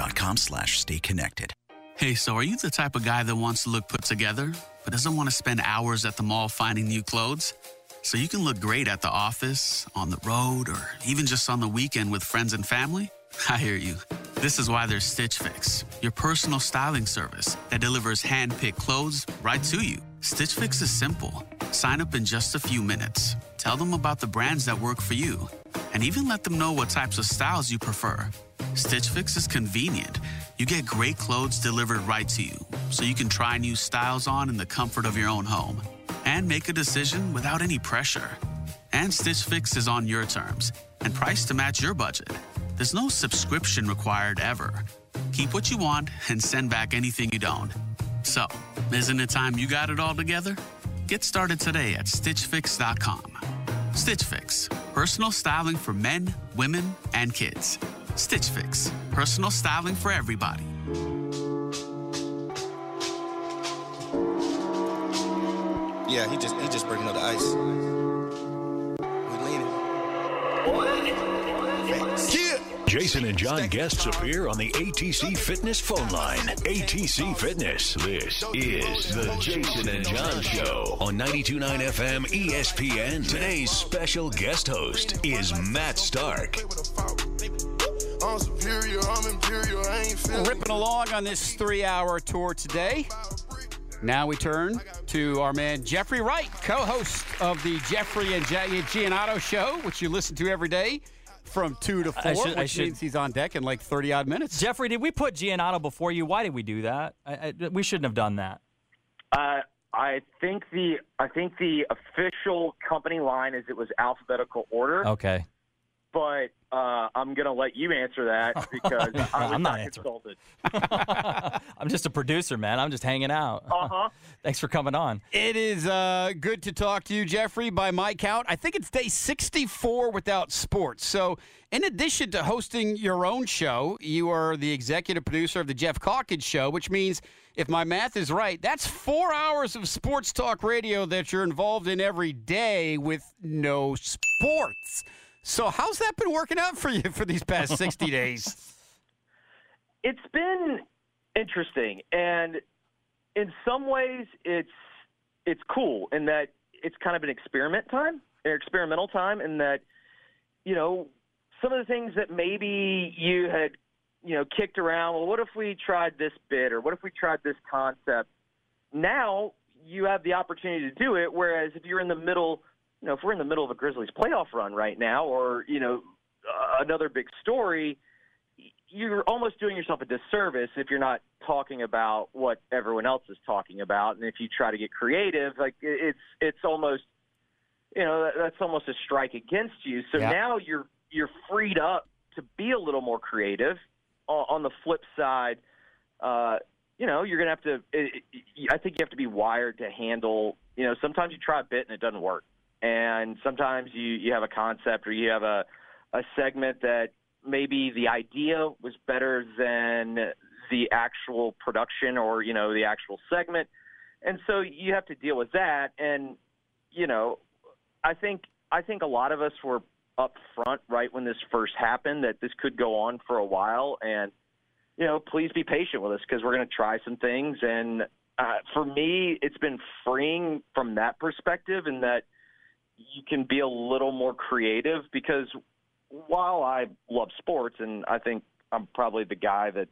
radio.com/stayconnected. Hey, so are you the type of guy that wants to look put together, but doesn't want to spend hours at the mall finding new clothes? So you can look great at the office, on the road, or even just on the weekend with friends and family? I hear you. This is why there's Stitch Fix, your personal styling service that delivers hand-picked clothes right to you. Stitch Fix is simple. Sign up in just a few minutes. Tell them about the brands that work for you, and even let them know what types of styles you prefer. Stitch Fix is convenient. You get great clothes delivered right to you, so you can try new styles on in the comfort of your own home and make a decision without any pressure. And Stitch Fix is on your terms and priced to match your budget. There's no subscription required ever. Keep what you want and send back anything you don't. So, isn't it time you got it all together? Get started today at StitchFix.com. Stitch Fix, personal styling for men, women, and kids. Stitch Fix, personal styling for everybody. Yeah, he just bringing up the ice. We leaning. Yeah. Jason and John guests appear on the ATC Fitness phone line. ATC Fitness. This is the Jason and John Show on 92.9 FM ESPN. Today's special guest host is Matt Stark. I'm superior, I'm imperial, I ain't feeling. Ripping along on this 3-hour tour today. Now we turn to our man Jeffrey Wright, co-host of the Jeffrey and Giannotto Show, which you listen to every day from 2 to 4, which means he's on deck in like 30-odd minutes. Jeffrey, did we put Giannotto before you? Why did we do that? We shouldn't have done that. I think the official company line is it was alphabetical order. Okay. but I'm going to let you answer that because I'm not consulted. I'm just a producer, man. I'm just hanging out. Uh-huh. Thanks for coming on. It is good to talk to you, Jeffrey. By my count, I think it's day 64 without sports. So in addition to hosting your own show, you are the executive producer of the Jeff Calkins Show, which means, if my math is right, that's 4 hours of sports talk radio that you're involved in every day with no sports. So how's that been working out for you for these past 60 days? It's been interesting, and in some ways it's cool in that it's kind of an experimental time in that, you know, some of the things that maybe you had, you know, kicked around, well, what if we tried this bit or what if we tried this concept? Now you have the opportunity to do it, whereas if you're in the middle, you know, if we're in the middle of a Grizzlies playoff run right now or, you know, another big story, you're almost doing yourself a disservice if you're not talking about what everyone else is talking about. And if you try to get creative, like it's almost, you know, that's almost a strike against you. So now you're freed up to be a little more creative. On the flip side, you know, you're going to have to I think you have to be wired to handle, you know, sometimes you try a bit and it doesn't work. And sometimes you have a concept or you have a segment that maybe the idea was better than the actual production or, you know, the actual segment. And so you have to deal with that. And, you know, I think a lot of us were up front right when this first happened that this could go on for a while. And, you know, please be patient with us because we're going to try some things. And for me, it's been freeing from that perspective in that you can be a little more creative because while I love sports and I think I'm probably the guy that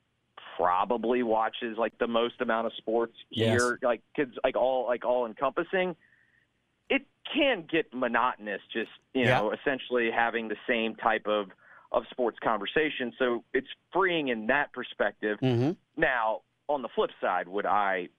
probably watches like the most amount of sports here, like kids, like all encompassing, it can get monotonous just, you know, essentially having the same type of sports conversation. So it's freeing in that perspective. Mm-hmm. Now, on the flip side, would I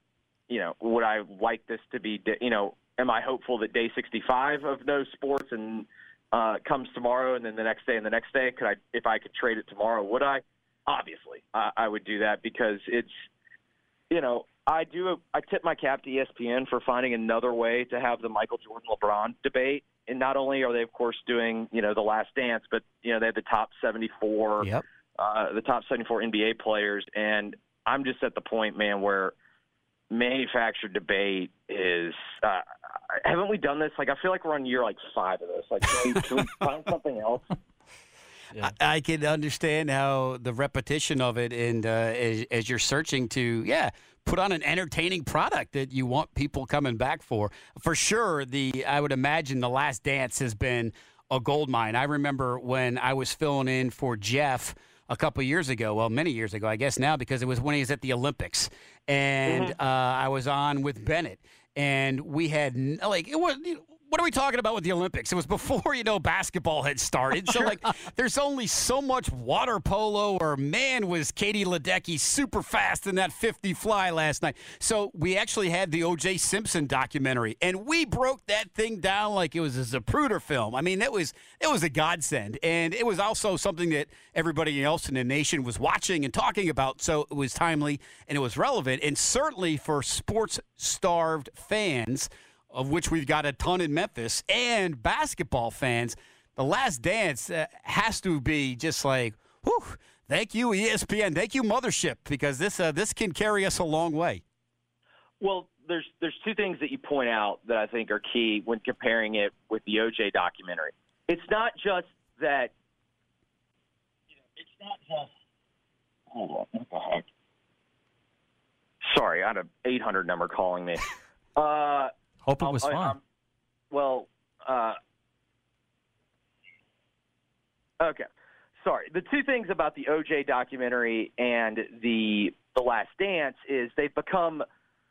like this to be, you know, am I hopeful that day 65 of no sports and comes tomorrow and then the next day and the next day? If I could trade it tomorrow, would I? Obviously, I would do that because it's, you know, I tip my cap to ESPN for finding another way to have the Michael Jordan LeBron debate. And not only are they, of course, doing, you know, the Last Dance, but, you know, they have the top 74, the top 74 NBA players. And I'm just at the point, man, where manufactured debate is haven't we done this? Like, I feel like we're on year, 5 of this. Like, can we find something else? Yeah. I can understand how the repetition of it and as you're searching to, put on an entertaining product that you want people coming back for. For sure, I would imagine The Last Dance has been a goldmine. I remember when I was filling in for Jeff a couple years ago, well, many years ago, I guess now, because it was when he was at the Olympics. And I was on with Bennett. And we had, what are we talking about with the Olympics? It was before, you know, basketball had started. So, there's only so much water polo or, man, was Katie Ledecky super fast in that 50 fly last night. So we actually had the O.J. Simpson documentary, and we broke that thing down like it was a Zapruder film. I mean, it was a godsend. And it was also something that everybody else in the nation was watching and talking about. So it was timely and it was relevant. And certainly for sports-starved fans, of which we've got a ton in Memphis, and basketball fans, The Last Dance has to be just like, whew, thank you, ESPN. Thank you, Mothership, because this can carry us a long way. Well, there's two things that you point out that I think are key when comparing it with the OJ documentary. It's not just that hold on, what the heck? Sorry, I had an 800 number calling me. Hope it was fun. Okay. Sorry. The two things about the OJ documentary and the Last Dance is they've become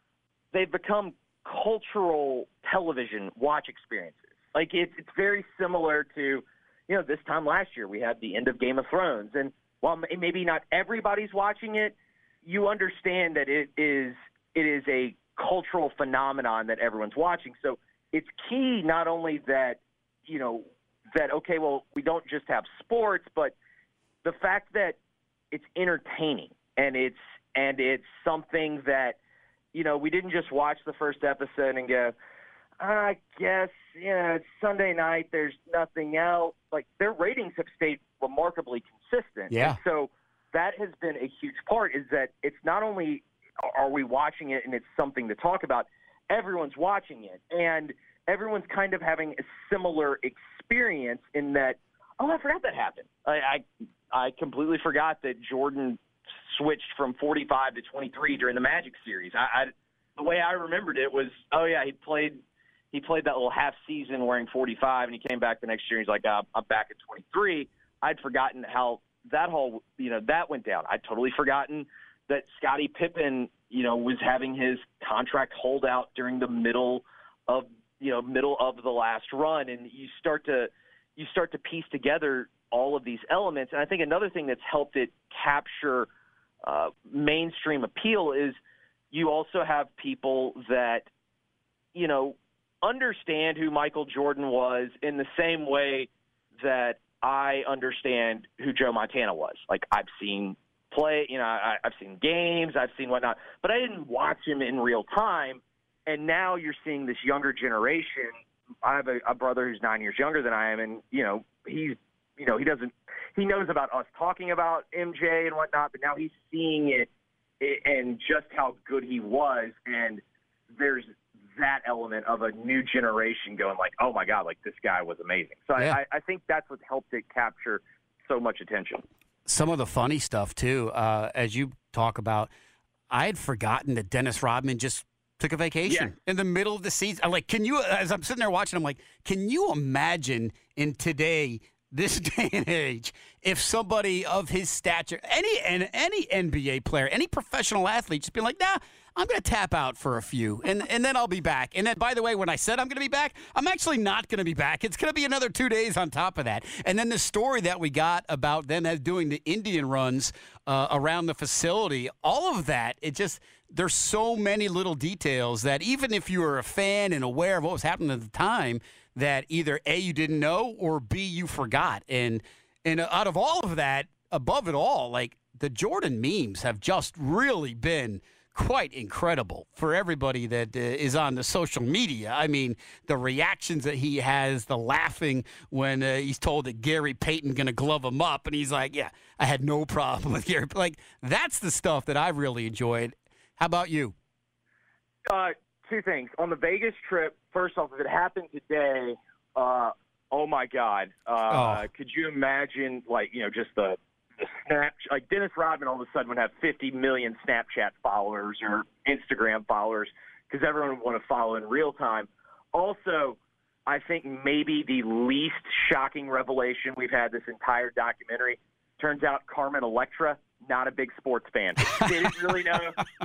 cultural television watch experiences. Like it's very similar to, you know, this time last year we had the end of Game of Thrones, and while maybe not everybody's watching it, you understand that it is a cultural phenomenon that everyone's watching. So it's key not only that, you know, that, okay, well, we don't just have sports, but the fact that it's entertaining and it's something that, we didn't just watch the first episode and go, I guess, it's Sunday night, there's nothing else. Like, their ratings have stayed remarkably consistent. Yeah. And so that has been a huge part, is that it's not only are we watching it and it's something to talk about, everyone's watching it. And everyone's kind of having a similar experience in that, oh, I forgot that happened. I completely forgot that Jordan switched from 45 to 23 during the Magic series. The way I remembered it was, oh, yeah, he played that little half season wearing 45, and he came back the next year, and he's like, I'm back at 23. I'd forgotten how that whole, that went down. I'd totally forgotten that Scottie Pippen, was having his contract holdout during the middle of the last run. And you start to piece together all of these elements. And I think another thing that's helped it capture mainstream appeal is you also have people that, understand who Michael Jordan was in the same way that I understand who Joe Montana was. Like, I've seen play, I've seen games, I've seen whatnot, but I didn't watch him in real time. And now you're seeing this younger generation. I have a brother who's 9 years younger than I am, and he knows about us talking about MJ and whatnot, but now he's seeing it and just how good he was. And there's that element of a new generation going like, oh my God, like, this guy was amazing. So yeah. I think that's what helped it capture so much attention. Some of the funny stuff too, as you talk about, I had forgotten that Dennis Rodman just took a vacation in the middle of the season. I'm like, as I'm sitting there watching, I'm like, can you imagine in this day and age, if somebody of his stature, any NBA player, any professional athlete, just being like, nah, I'm going to tap out for a few, and then I'll be back. And then, by the way, when I said I'm going to be back, I'm actually not going to be back. It's going to be another 2 days on top of that. And then the story that we got about them doing the Indian runs around the facility, all of that, there's so many little details that even if you were a fan and aware of what was happening at the time, that either A, you didn't know, or B, you forgot. And out of all of that, above it all, like, the Jordan memes have just really been quite incredible for everybody that is on the social media. I mean, the reactions that he has, the laughing when he's told that Gary Payton going to glove him up, and he's like, yeah, I had no problem with Gary. Like, that's the stuff that I really enjoyed. How about you? Two things. On the Vegas trip, first off, if it happened today, oh my God. Could you imagine, like, just the Snap, like Dennis Rodman all of a sudden would have 50 million Snapchat followers or Instagram followers because everyone would want to follow in real time. Also, I think maybe the least shocking revelation we've had this entire documentary, turns out Carmen Electra, not a big sports fan. Didn't really know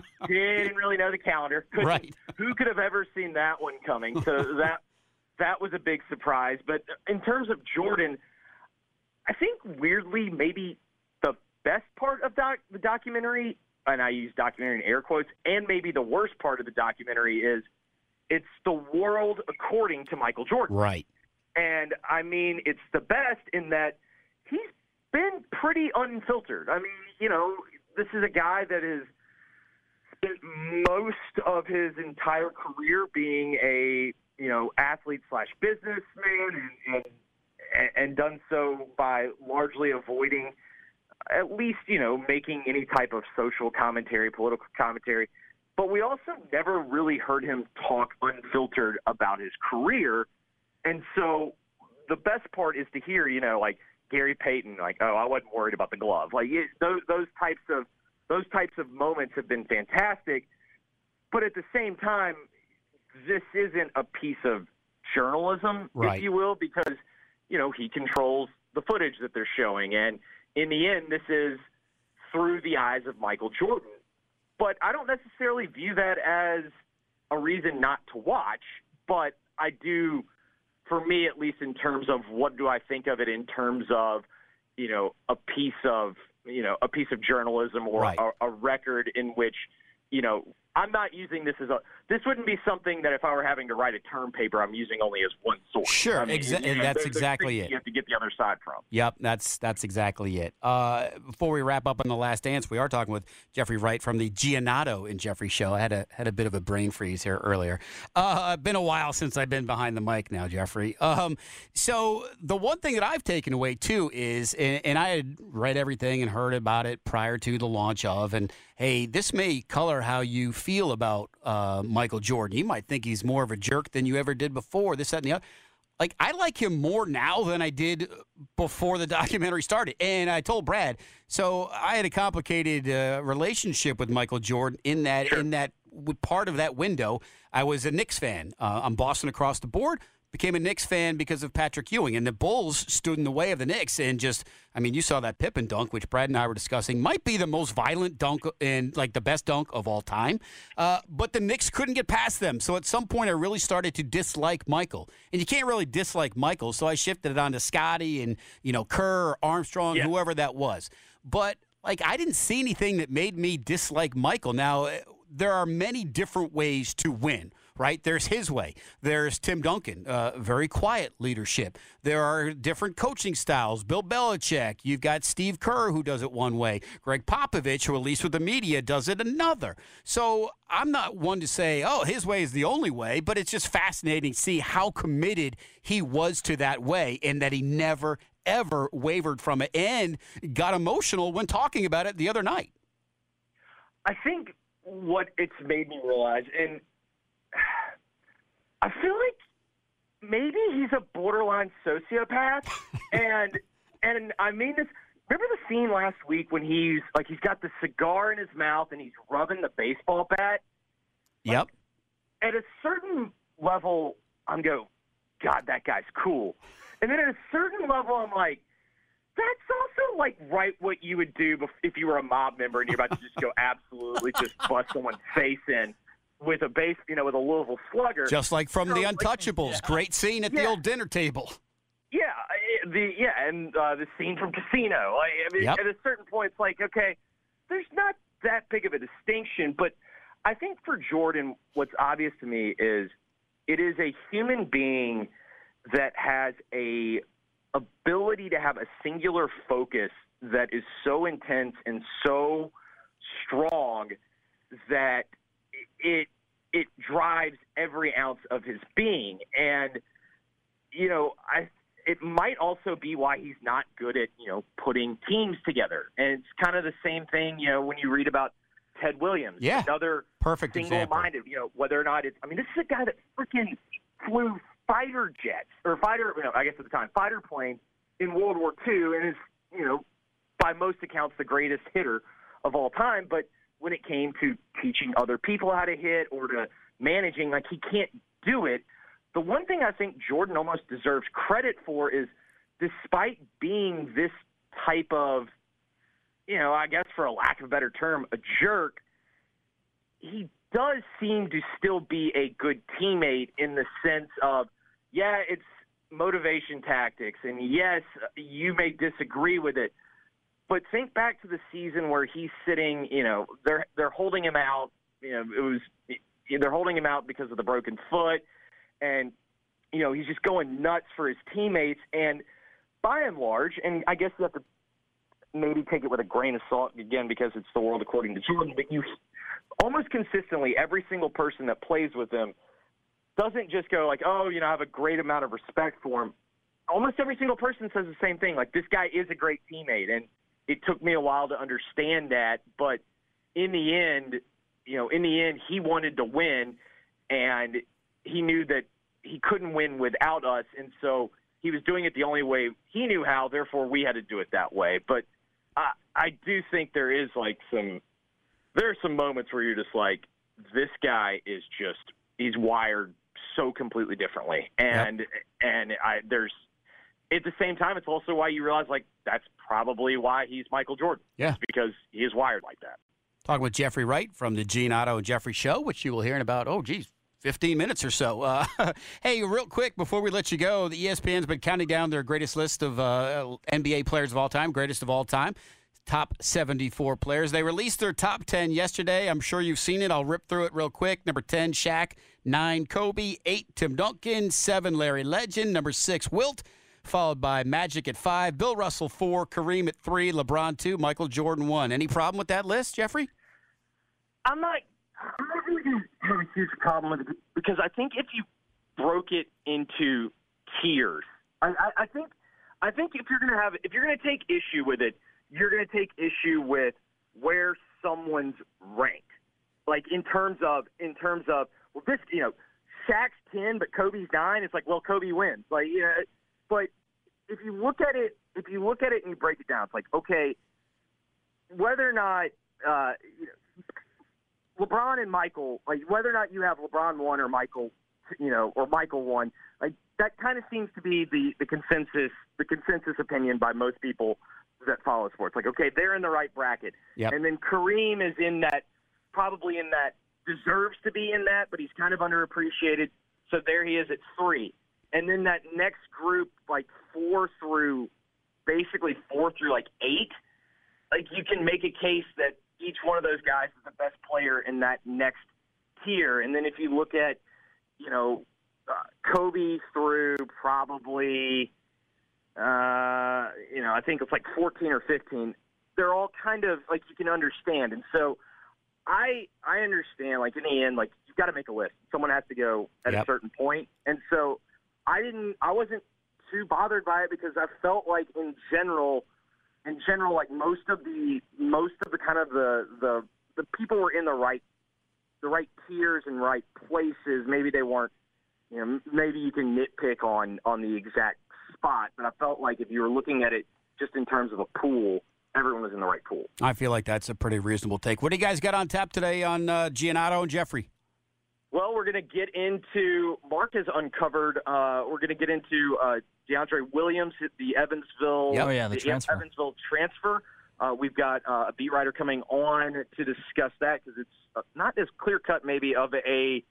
the calendar. Right. Who could have ever seen that one coming? So that was a big surprise. But in terms of Jordan, I think weirdly maybe the best part of the documentary, and I use documentary in air quotes, and maybe the worst part of the documentary is it's the world according to Michael Jordan. Right. And, I mean, it's the best in that he's been pretty unfiltered. I mean, this is a guy that has spent most of his entire career being a, athlete / businessman and done so by largely avoiding at least, making any type of social commentary, political commentary. But we also never really heard him talk unfiltered about his career. And so the best part is to hear, like Gary Payton, like, oh, I wasn't worried about the glove. Like those types of moments have been fantastic. But at the same time, this isn't a piece of journalism, right, if you will, because, he controls the footage that they're showing. And in the end, this is through the eyes of Michael Jordan. But I don't necessarily view that as a reason not to watch, but I do, for me at least, in terms of what do I think of it in terms of, a piece of journalism or right, a record in which, I'm not using this this wouldn't be something that if I were having to write a term paper, I'm using only as one source. Sure, I mean, that's exactly it. You have to get the other side from. Yep, that's exactly it. Before we wrap up on The Last Dance, we are talking with Jeffrey Wright from the Giannotto and Jeffrey Show. I had a bit of a brain freeze here earlier. Been a while since I've been behind the mic now, Jeffrey. So the one thing that I've taken away, too, is, and I had read everything and heard about it prior to the launch of, and hey, this may color how you feel about Michael Jordan. You might think he's more of a jerk than you ever did before, this, that, and the other. Like, I like him more now than I did before the documentary started. And I told Brad, so I had a complicated relationship with Michael Jordan in that part of that window. I was a Knicks fan. I'm Boston across the board. Became a Knicks fan because of Patrick Ewing. And the Bulls stood in the way of the Knicks. And just, I mean, you saw that Pippen dunk, which Brad and I were discussing, might be the most violent dunk and, like, the best dunk of all time. But the Knicks couldn't get past them. So at some point, I really started to dislike Michael. And you can't really dislike Michael. So I shifted it on to Scotty and, Kerr or Armstrong, whoever that was. But, like, I didn't see anything that made me dislike Michael. Now, there are many different ways to win. Right? There's his way. There's Tim Duncan, very quiet leadership. There are different coaching styles. Bill Belichick. You've got Steve Kerr, who does it one way. Greg Popovich, who, at least with the media, does it another. So I'm not one to say, oh, his way is the only way, but it's just fascinating to see how committed he was to that way and that he never, ever wavered from it and got emotional when talking about it the other night. I think what it's made me realize, and I feel like maybe he's a borderline sociopath, and I mean this. Remember the scene last week when he's got the cigar in his mouth and he's rubbing the baseball bat? Yep. At a certain level, I'm go, God, that guy's cool. And then at a certain level, I'm like, that's also like right what you would do if you were a mob member and you're about to just go absolutely just bust someone's face in. With a base, with a Louisville Slugger. Just like from The Untouchables. Great scene at the old dinner table. Yeah, and the scene from Casino. At a certain point, it's like, okay, there's not that big of a distinction, but I think for Jordan, what's obvious to me is it is a human being that has a ability to have a singular focus that is so intense and so strong that it drives every ounce of his being. And, it might also be why he's not good at, putting teams together. And it's kind of the same thing, when you read about Ted Williams. Yeah. Another perfect single-minded, whether or not it's – I mean, this is a guy that freaking flew fighter jets or fighter planes in World War II and is, by most accounts the greatest hitter of all time. But when it came to teaching other people how to hit or to managing, like, he can't do it. The one thing I think Jordan almost deserves credit for is, despite being this type of, I guess for a lack of a better term, a jerk, he does seem to still be a good teammate in the sense of, yeah, it's motivation tactics, and yes, you may disagree with it, but think back to the season where he's sitting, they're holding him out. They're holding him out because of the broken foot, and, he's just going nuts for his teammates. And by and large, and I guess you have to maybe take it with a grain of salt again because it's the world according to Jordan, but you almost consistently, every single person that plays with him doesn't just go like, oh, I have a great amount of respect for him. Almost every single person says the same thing. Like, this guy is a great teammate, and it took me a while to understand that, but in the end, he wanted to win, and he knew that he couldn't win without us, and so he was doing it the only way he knew how, therefore we had to do it that way. But I do think there are some moments where you're just like, this guy is he's wired so completely differently. And at the same time, it's also why you realize, like, that's probably why he's Michael Jordan. Yeah. It's because he is wired like that. Talking with Jeffrey Wright from the Giannotto and Jeffrey Show, which you will hear in about, 15 minutes or so. Hey, real quick, before we let you go, the ESPN's been counting down their greatest list of NBA players of all time, greatest of all time. top 74 players. They released their top 10 yesterday. I'm sure you've seen it. I'll rip through it real quick. Number 10, Shaq. 9, Kobe. 8, Tim Duncan. 7, Larry Legend. Number 6, Wilt. Followed by Magic at 5, Bill Russell 4, Kareem at 3, LeBron 2, Michael Jordan 1. Any problem with that list, Jeffrey? I'm not really going to have a huge problem with it because I think if you broke it into tiers, I think if you're going to take issue with it, you're going to take issue with where someone's ranked. Like in terms of well, this, Shaq's 10 but Kobe's 9. It's like, well, Kobe wins. Like, but if you look at it and you break it down, it's like, okay, whether or not LeBron and Michael, like whether or not you have LeBron 1 or Michael, or Michael 1, like that kind of seems to be the consensus opinion by most people that follow sports. Like, okay, they're in the right bracket. Yep. And then Kareem is probably in that, deserves to be in that, but he's kind of underappreciated. So there he is at 3. And then that next group, like 4 through 8, like you can make a case that each one of those guys is the best player in that next tier. And then if you look at, Kobe through probably, I think it's like 14 or 15, they're all kind of like you can understand. And so I understand, like in the end, like you've got to make a list. Someone has to go at a certain point. And so I wasn't too bothered by it because I felt like in general, like most of the kind of the people were in the right tiers and right places. Maybe they weren't, maybe you can nitpick on the exact spot, but I felt like if you were looking at it just in terms of a pool, everyone was in the right pool. I feel like that's a pretty reasonable take. What do you guys got on tap today on Giannotto and Jeffrey? Well, we're going to get into – Mark has uncovered we're going to get into DeAndre Williams, the Evansville Evansville transfer. We've got a beat writer coming on to discuss that because it's not as clear-cut maybe of a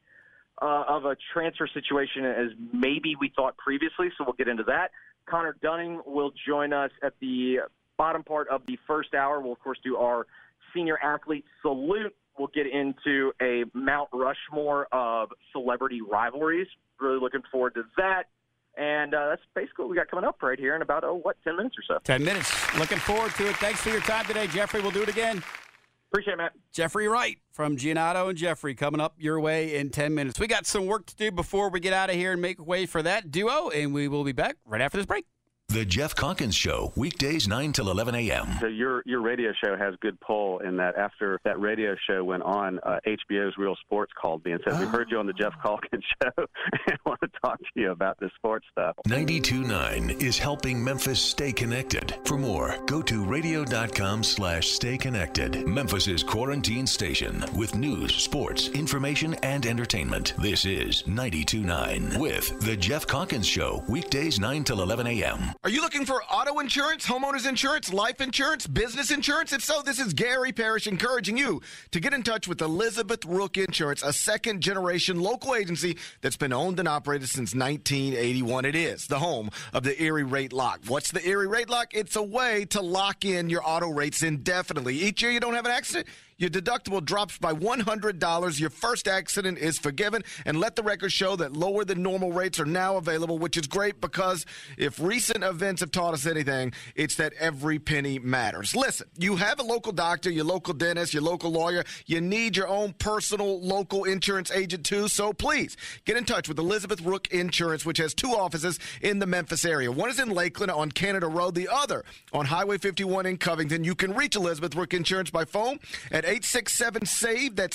transfer situation as maybe we thought previously, so we'll get into that. Connor Dunning will join us at the bottom part of the first hour. We'll, of course, do our senior athlete salute. We'll get into a Mount Rushmore of celebrity rivalries. Really looking forward to that. And that's basically what we got coming up right here in about, 10 minutes or so. 10 minutes. Looking forward to it. Thanks for your time today, Jeffrey. We'll do it again. Appreciate it, Matt. Jeffrey Wright from Giannotto and Jeffrey coming up your way in 10 minutes. We got some work to do before we get out of here and make way for that duo, and we will be back right after this break. The Jeff Calkins Show, weekdays 9 till 11 a.m. So your radio show has good pull in that after that radio show went on, HBO's Real Sports called me and said, we heard you on the Jeff Calkins Show and want to talk to you about this sports stuff. 92.9 is helping Memphis stay connected. For more, go to radio.com/stay connected. Memphis's quarantine station with news, sports, information, and entertainment. This is 92.9 with The Jeff Calkins Show, weekdays 9 till 11 a.m. Are you looking for auto insurance, homeowners insurance, life insurance, business insurance? If so, this is Gary Parrish encouraging you to get in touch with Elizabeth Rook Insurance, a second-generation local agency that's been owned and operated since 1981. It is the home of the Erie Rate Lock. What's the Erie Rate Lock? It's a way to lock in your auto rates indefinitely. Each year you don't have an accident, your deductible drops by $100. Your first accident is forgiven. And let the record show that lower than normal rates are now available, which is great because if recent events have taught us anything, it's that every penny matters. Listen, you have a local doctor, your local dentist, your local lawyer. You need your own personal local insurance agent too. So please get in touch with Elizabeth Rook Insurance, which has 2 offices in the Memphis area. One is in Lakeland on Canada Road, the other on Highway 51 in Covington. You can reach Elizabeth Rook Insurance by phone at 867-SAVE. That's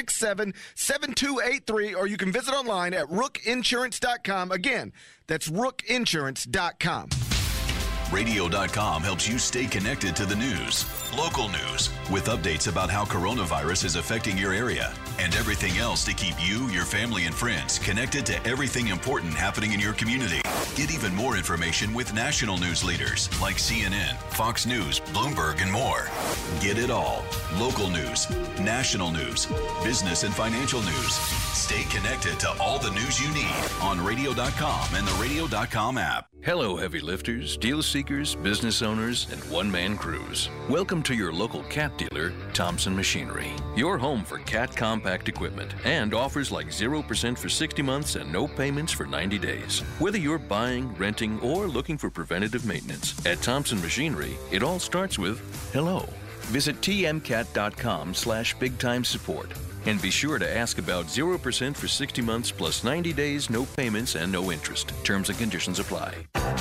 867-7283. Or you can visit online at rookinsurance.com. Again, that's rookinsurance.com. Radio.com helps you stay connected to the news, local news, with updates about how coronavirus is affecting your area, and everything else to keep you, your family, and friends connected to everything important happening in your community. Get even more information with national news leaders like CNN, Fox News, Bloomberg, and more. Get it all. Local news, national news, business and financial news. Stay connected to all the news you need on Radio.com and the Radio.com app. Hello, heavy lifters. Do you see seekers, business owners, and one-man crews. Welcome to your local Cat dealer, Thompson Machinery. Your home for Cat compact equipment and offers like 0% for 60 months and no payments for 90 days. Whether you're buying, renting, or looking for preventative maintenance, at Thompson Machinery, it all starts with hello. Visit tmcat.com/bigtimesupport. And be sure to ask about 0% for 60 months plus 90 days, no payments, and no interest. Terms and conditions apply.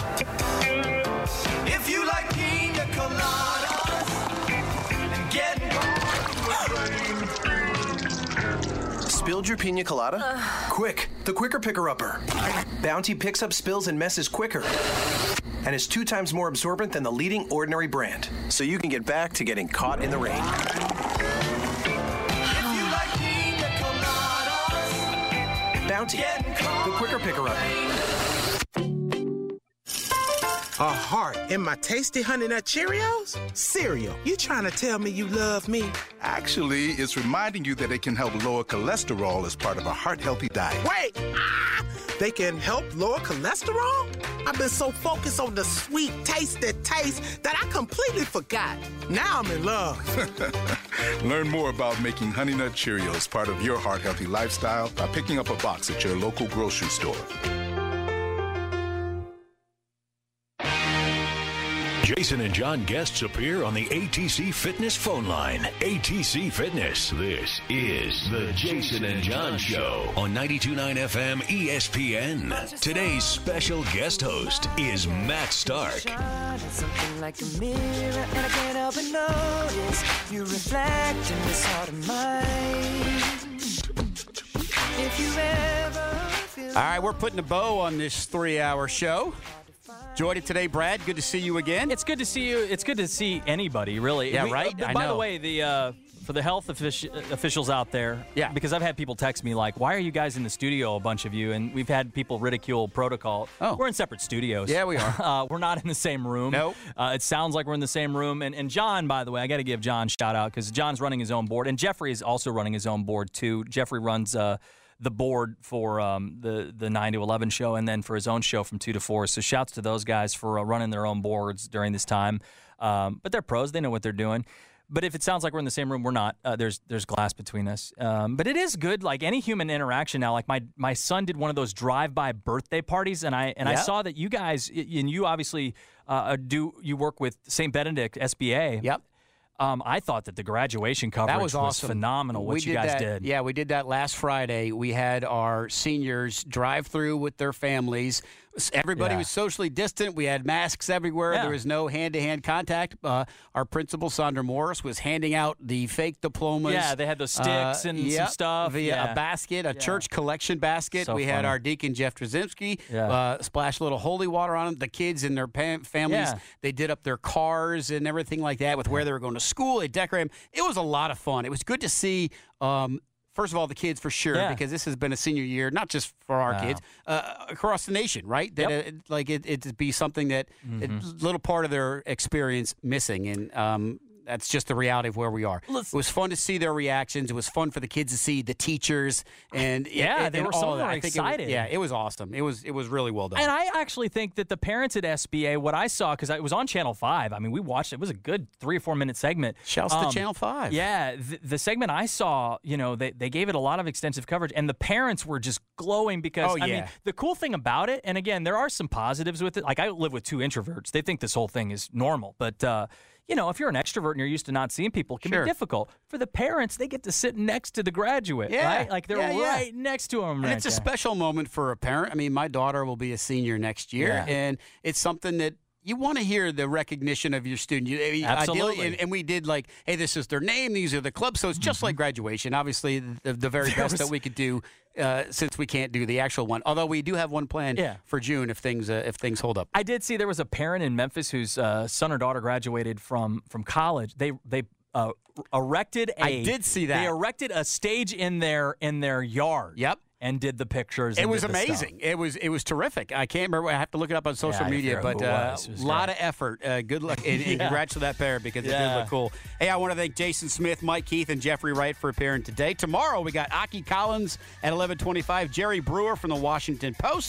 If you like pina coladas and getting Spilled your pina colada? Quick, the Quicker Picker-Upper. Bounty picks up spills and messes quicker. And is 2 times more absorbent than the leading Ordinary brand. So you can get back to getting caught in the rain. Bounty, the Quicker Picker-Upper. A heart in my tasty Honey Nut Cheerios? Cereal, you trying to tell me you love me? Actually, it's reminding you that it can help lower cholesterol as part of a heart-healthy diet. Wait! They can help lower cholesterol? I've been so focused on the sweet, tasty taste that I completely forgot. Now I'm in love. Learn more about making Honey Nut Cheerios part of your heart-healthy lifestyle by picking up a box at your local grocery store. Jason and John guests appear on the ATC Fitness phone line. ATC Fitness. This is the Jason and John Show on 92.9 FM ESPN. Today's special guest host is Matt Stark. Something like a mirror, and I can't help but notice you reflect in this heart of mine. If you ever feel All right, we're putting a bow on this 3-hour show. Enjoyed it today, Brad. Good to see you again. It's good to see you. It's good to see anybody, really. Yeah, right? I By know. the way, for the health officials out there, yeah, because I've had people text me like, why are you guys in the studio, a bunch of you? And we've had people ridicule protocol. Oh. We're in separate studios. Yeah, we are. We're not in the same room. Nope. It sounds like we're in the same room. And John, by the way, I got to give John a shout out because John's running his own board. And Jeffrey is also running his own board, too. Jeffrey runs the board for the 9 to 11 show and then for his own show from 2 to 4. So shouts to those guys for running their own boards during this time. But they're pros. They know what they're doing. But if it sounds like we're in the same room, we're not. There's glass between us. But it is good, like any human interaction now. Like my son did one of those drive-by birthday parties, and I saw that you guys, and you obviously you work with St. Benedict SBA. Yep. I thought that the graduation coverage that was awesome. Phenomenal, what you guys did. Yeah, we did that last Friday. We had our seniors drive through with their families. Everybody was socially distant. We had masks everywhere. Yeah. There was no hand-to-hand contact. Our principal, Sandra Morris, was handing out the fake diplomas. Yeah, they had those sticks and some stuff. Via a basket, a church collection basket. So we had funny. our deacon, Jeff Trzymski, Yeah. splash a little holy water on them. The kids and their families, they did up their cars and everything like that with where they were going to school. They decorated them. It was a lot of fun. It was good to see first of all, the kids for sure, because this has been a senior year, not just for our kids, across the nation, right? That it'd be something that a little part of their experience missing, and that's just the reality of where we are. It was fun to see their reactions. It was fun for the kids to see the teachers, and they were so excited. It was awesome. It was really well done. And I actually think that the parents at SBA, what I saw, because it was on Channel 5. I mean, we watched it. It was a good 3 or 4 minute segment. Shouts to Channel 5. Yeah, the segment I saw, they gave it a lot of extensive coverage, and the parents were just glowing because, I mean, the cool thing about it, and again, there are some positives with it. Like, I live with 2 introverts. They think this whole thing is normal, but if you're an extrovert and you're used to not seeing people, it can be difficult. For the parents, they get to sit next to the graduate, right? Like, they're right next to them. And it's a special moment for a parent. I mean, my daughter will be a senior next year, and it's something that you want to hear the recognition of your student. Absolutely. Ideally, and we did like, hey, this is their name, these are the clubs. So it's just like graduation. Obviously, the very best that we could do since we can't do the actual one. Although we do have one planned for June if things hold up. I did see there was a parent in Memphis whose son or daughter graduated from college. They erected I did see that. They erected a stage in their yard. Yep. And did the pictures. It was amazing. It was terrific. I can't remember. I have to look it up on social media, but a lot of effort. Good luck and congrats to that pair because it did look cool. Hey, I want to thank Jason Smith, Mike Keith, and Jeffrey Wright for appearing today. Tomorrow we got Aki Collins at 11:25, Jerry Brewer from the Washington Post,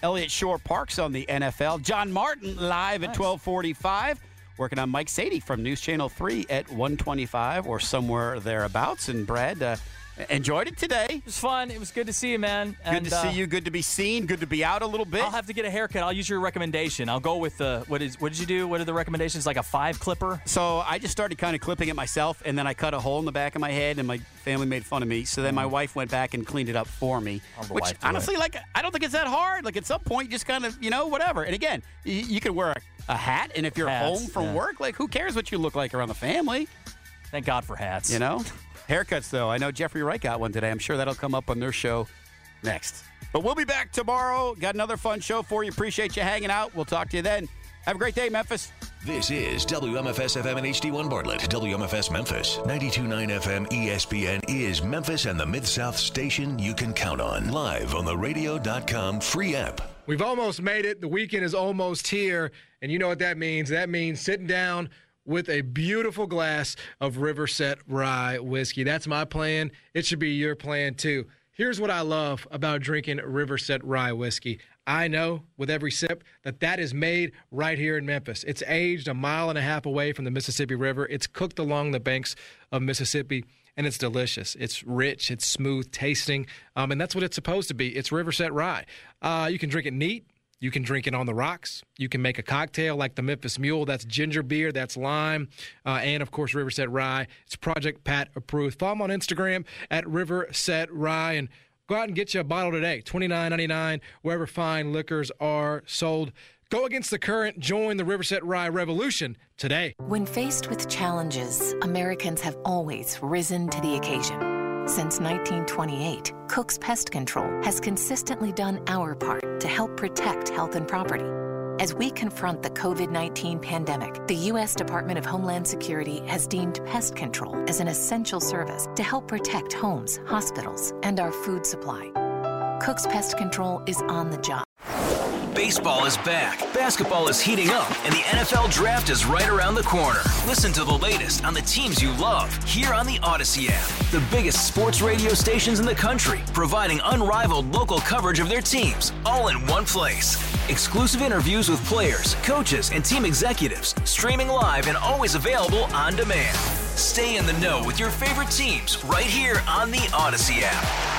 Elliott Shore Parks on the NFL. John Martin live at 12:45. Working on Mike Sadie from News Channel 3 at 1:25 or somewhere thereabouts. And Brad, enjoyed it today. It was fun. It was good to see you, man. Good to see you. Good to be seen. Good to be out a little bit. I'll have to get a haircut. I'll use your recommendation. I'll go with what did you do? What are the recommendations? Like a 5 clipper? So I just started kind of clipping it myself, and then I cut a hole in the back of my head, and my family made fun of me. So then my wife went back and cleaned it up for me. Which honestly, I don't think it's that hard. Like at some point, you just kind of, whatever. And again, you can wear a hat, and if you're home from work, like who cares what you look like around the family? Thank God for hats. Haircuts, though. I know Jeffrey Wright got one today. I'm sure that'll come up on their show next. But we'll be back tomorrow. Got another fun show for you. Appreciate you hanging out. We'll talk to you then. Have a great day, Memphis. This is WMFS-FM and HD1 Bartlett. WMFS Memphis. 92.9 FM ESPN is Memphis and the Mid-South station you can count on. Live on the radio.com free app. We've almost made it. The weekend is almost here. And you know what that means. That means sitting down with a beautiful glass of Riverset Rye whiskey. That's my plan. It should be your plan, too. Here's what I love about drinking Riverset Rye whiskey. I know with every sip that is made right here in Memphis. It's aged 1.5 miles away from the Mississippi River. It's cooked along the banks of Mississippi, and it's delicious. It's rich. It's smooth tasting, and that's what it's supposed to be. It's Riverset Rye. You can drink it neat. You can drink it on the rocks. You can make a cocktail like the Memphis Mule. That's ginger beer. That's lime. And, of course, Riverset Rye. It's Project Pat approved. Follow them on Instagram at Riverset Rye. And go out and get you a bottle today. $29.99 wherever fine liquors are sold. Go against the current. Join the Riverset Rye revolution today. When faced with challenges, Americans have always risen to the occasion. Since 1928, Cook's Pest Control has consistently done our part to help protect health and property. As we confront the COVID-19 pandemic, the U.S. Department of Homeland Security has deemed pest control as an essential service to help protect homes, hospitals, and our food supply. Cook's Pest Control is on the job. Baseball is back, basketball is heating up, and the NFL Draft is right around the corner. Listen to the latest on the teams you love here on the Odyssey app. The biggest sports radio stations in the country, providing unrivaled local coverage of their teams, all in one place. Exclusive interviews with players, coaches, and team executives, streaming live and always available on demand. Stay in the know with your favorite teams right here on the Odyssey app.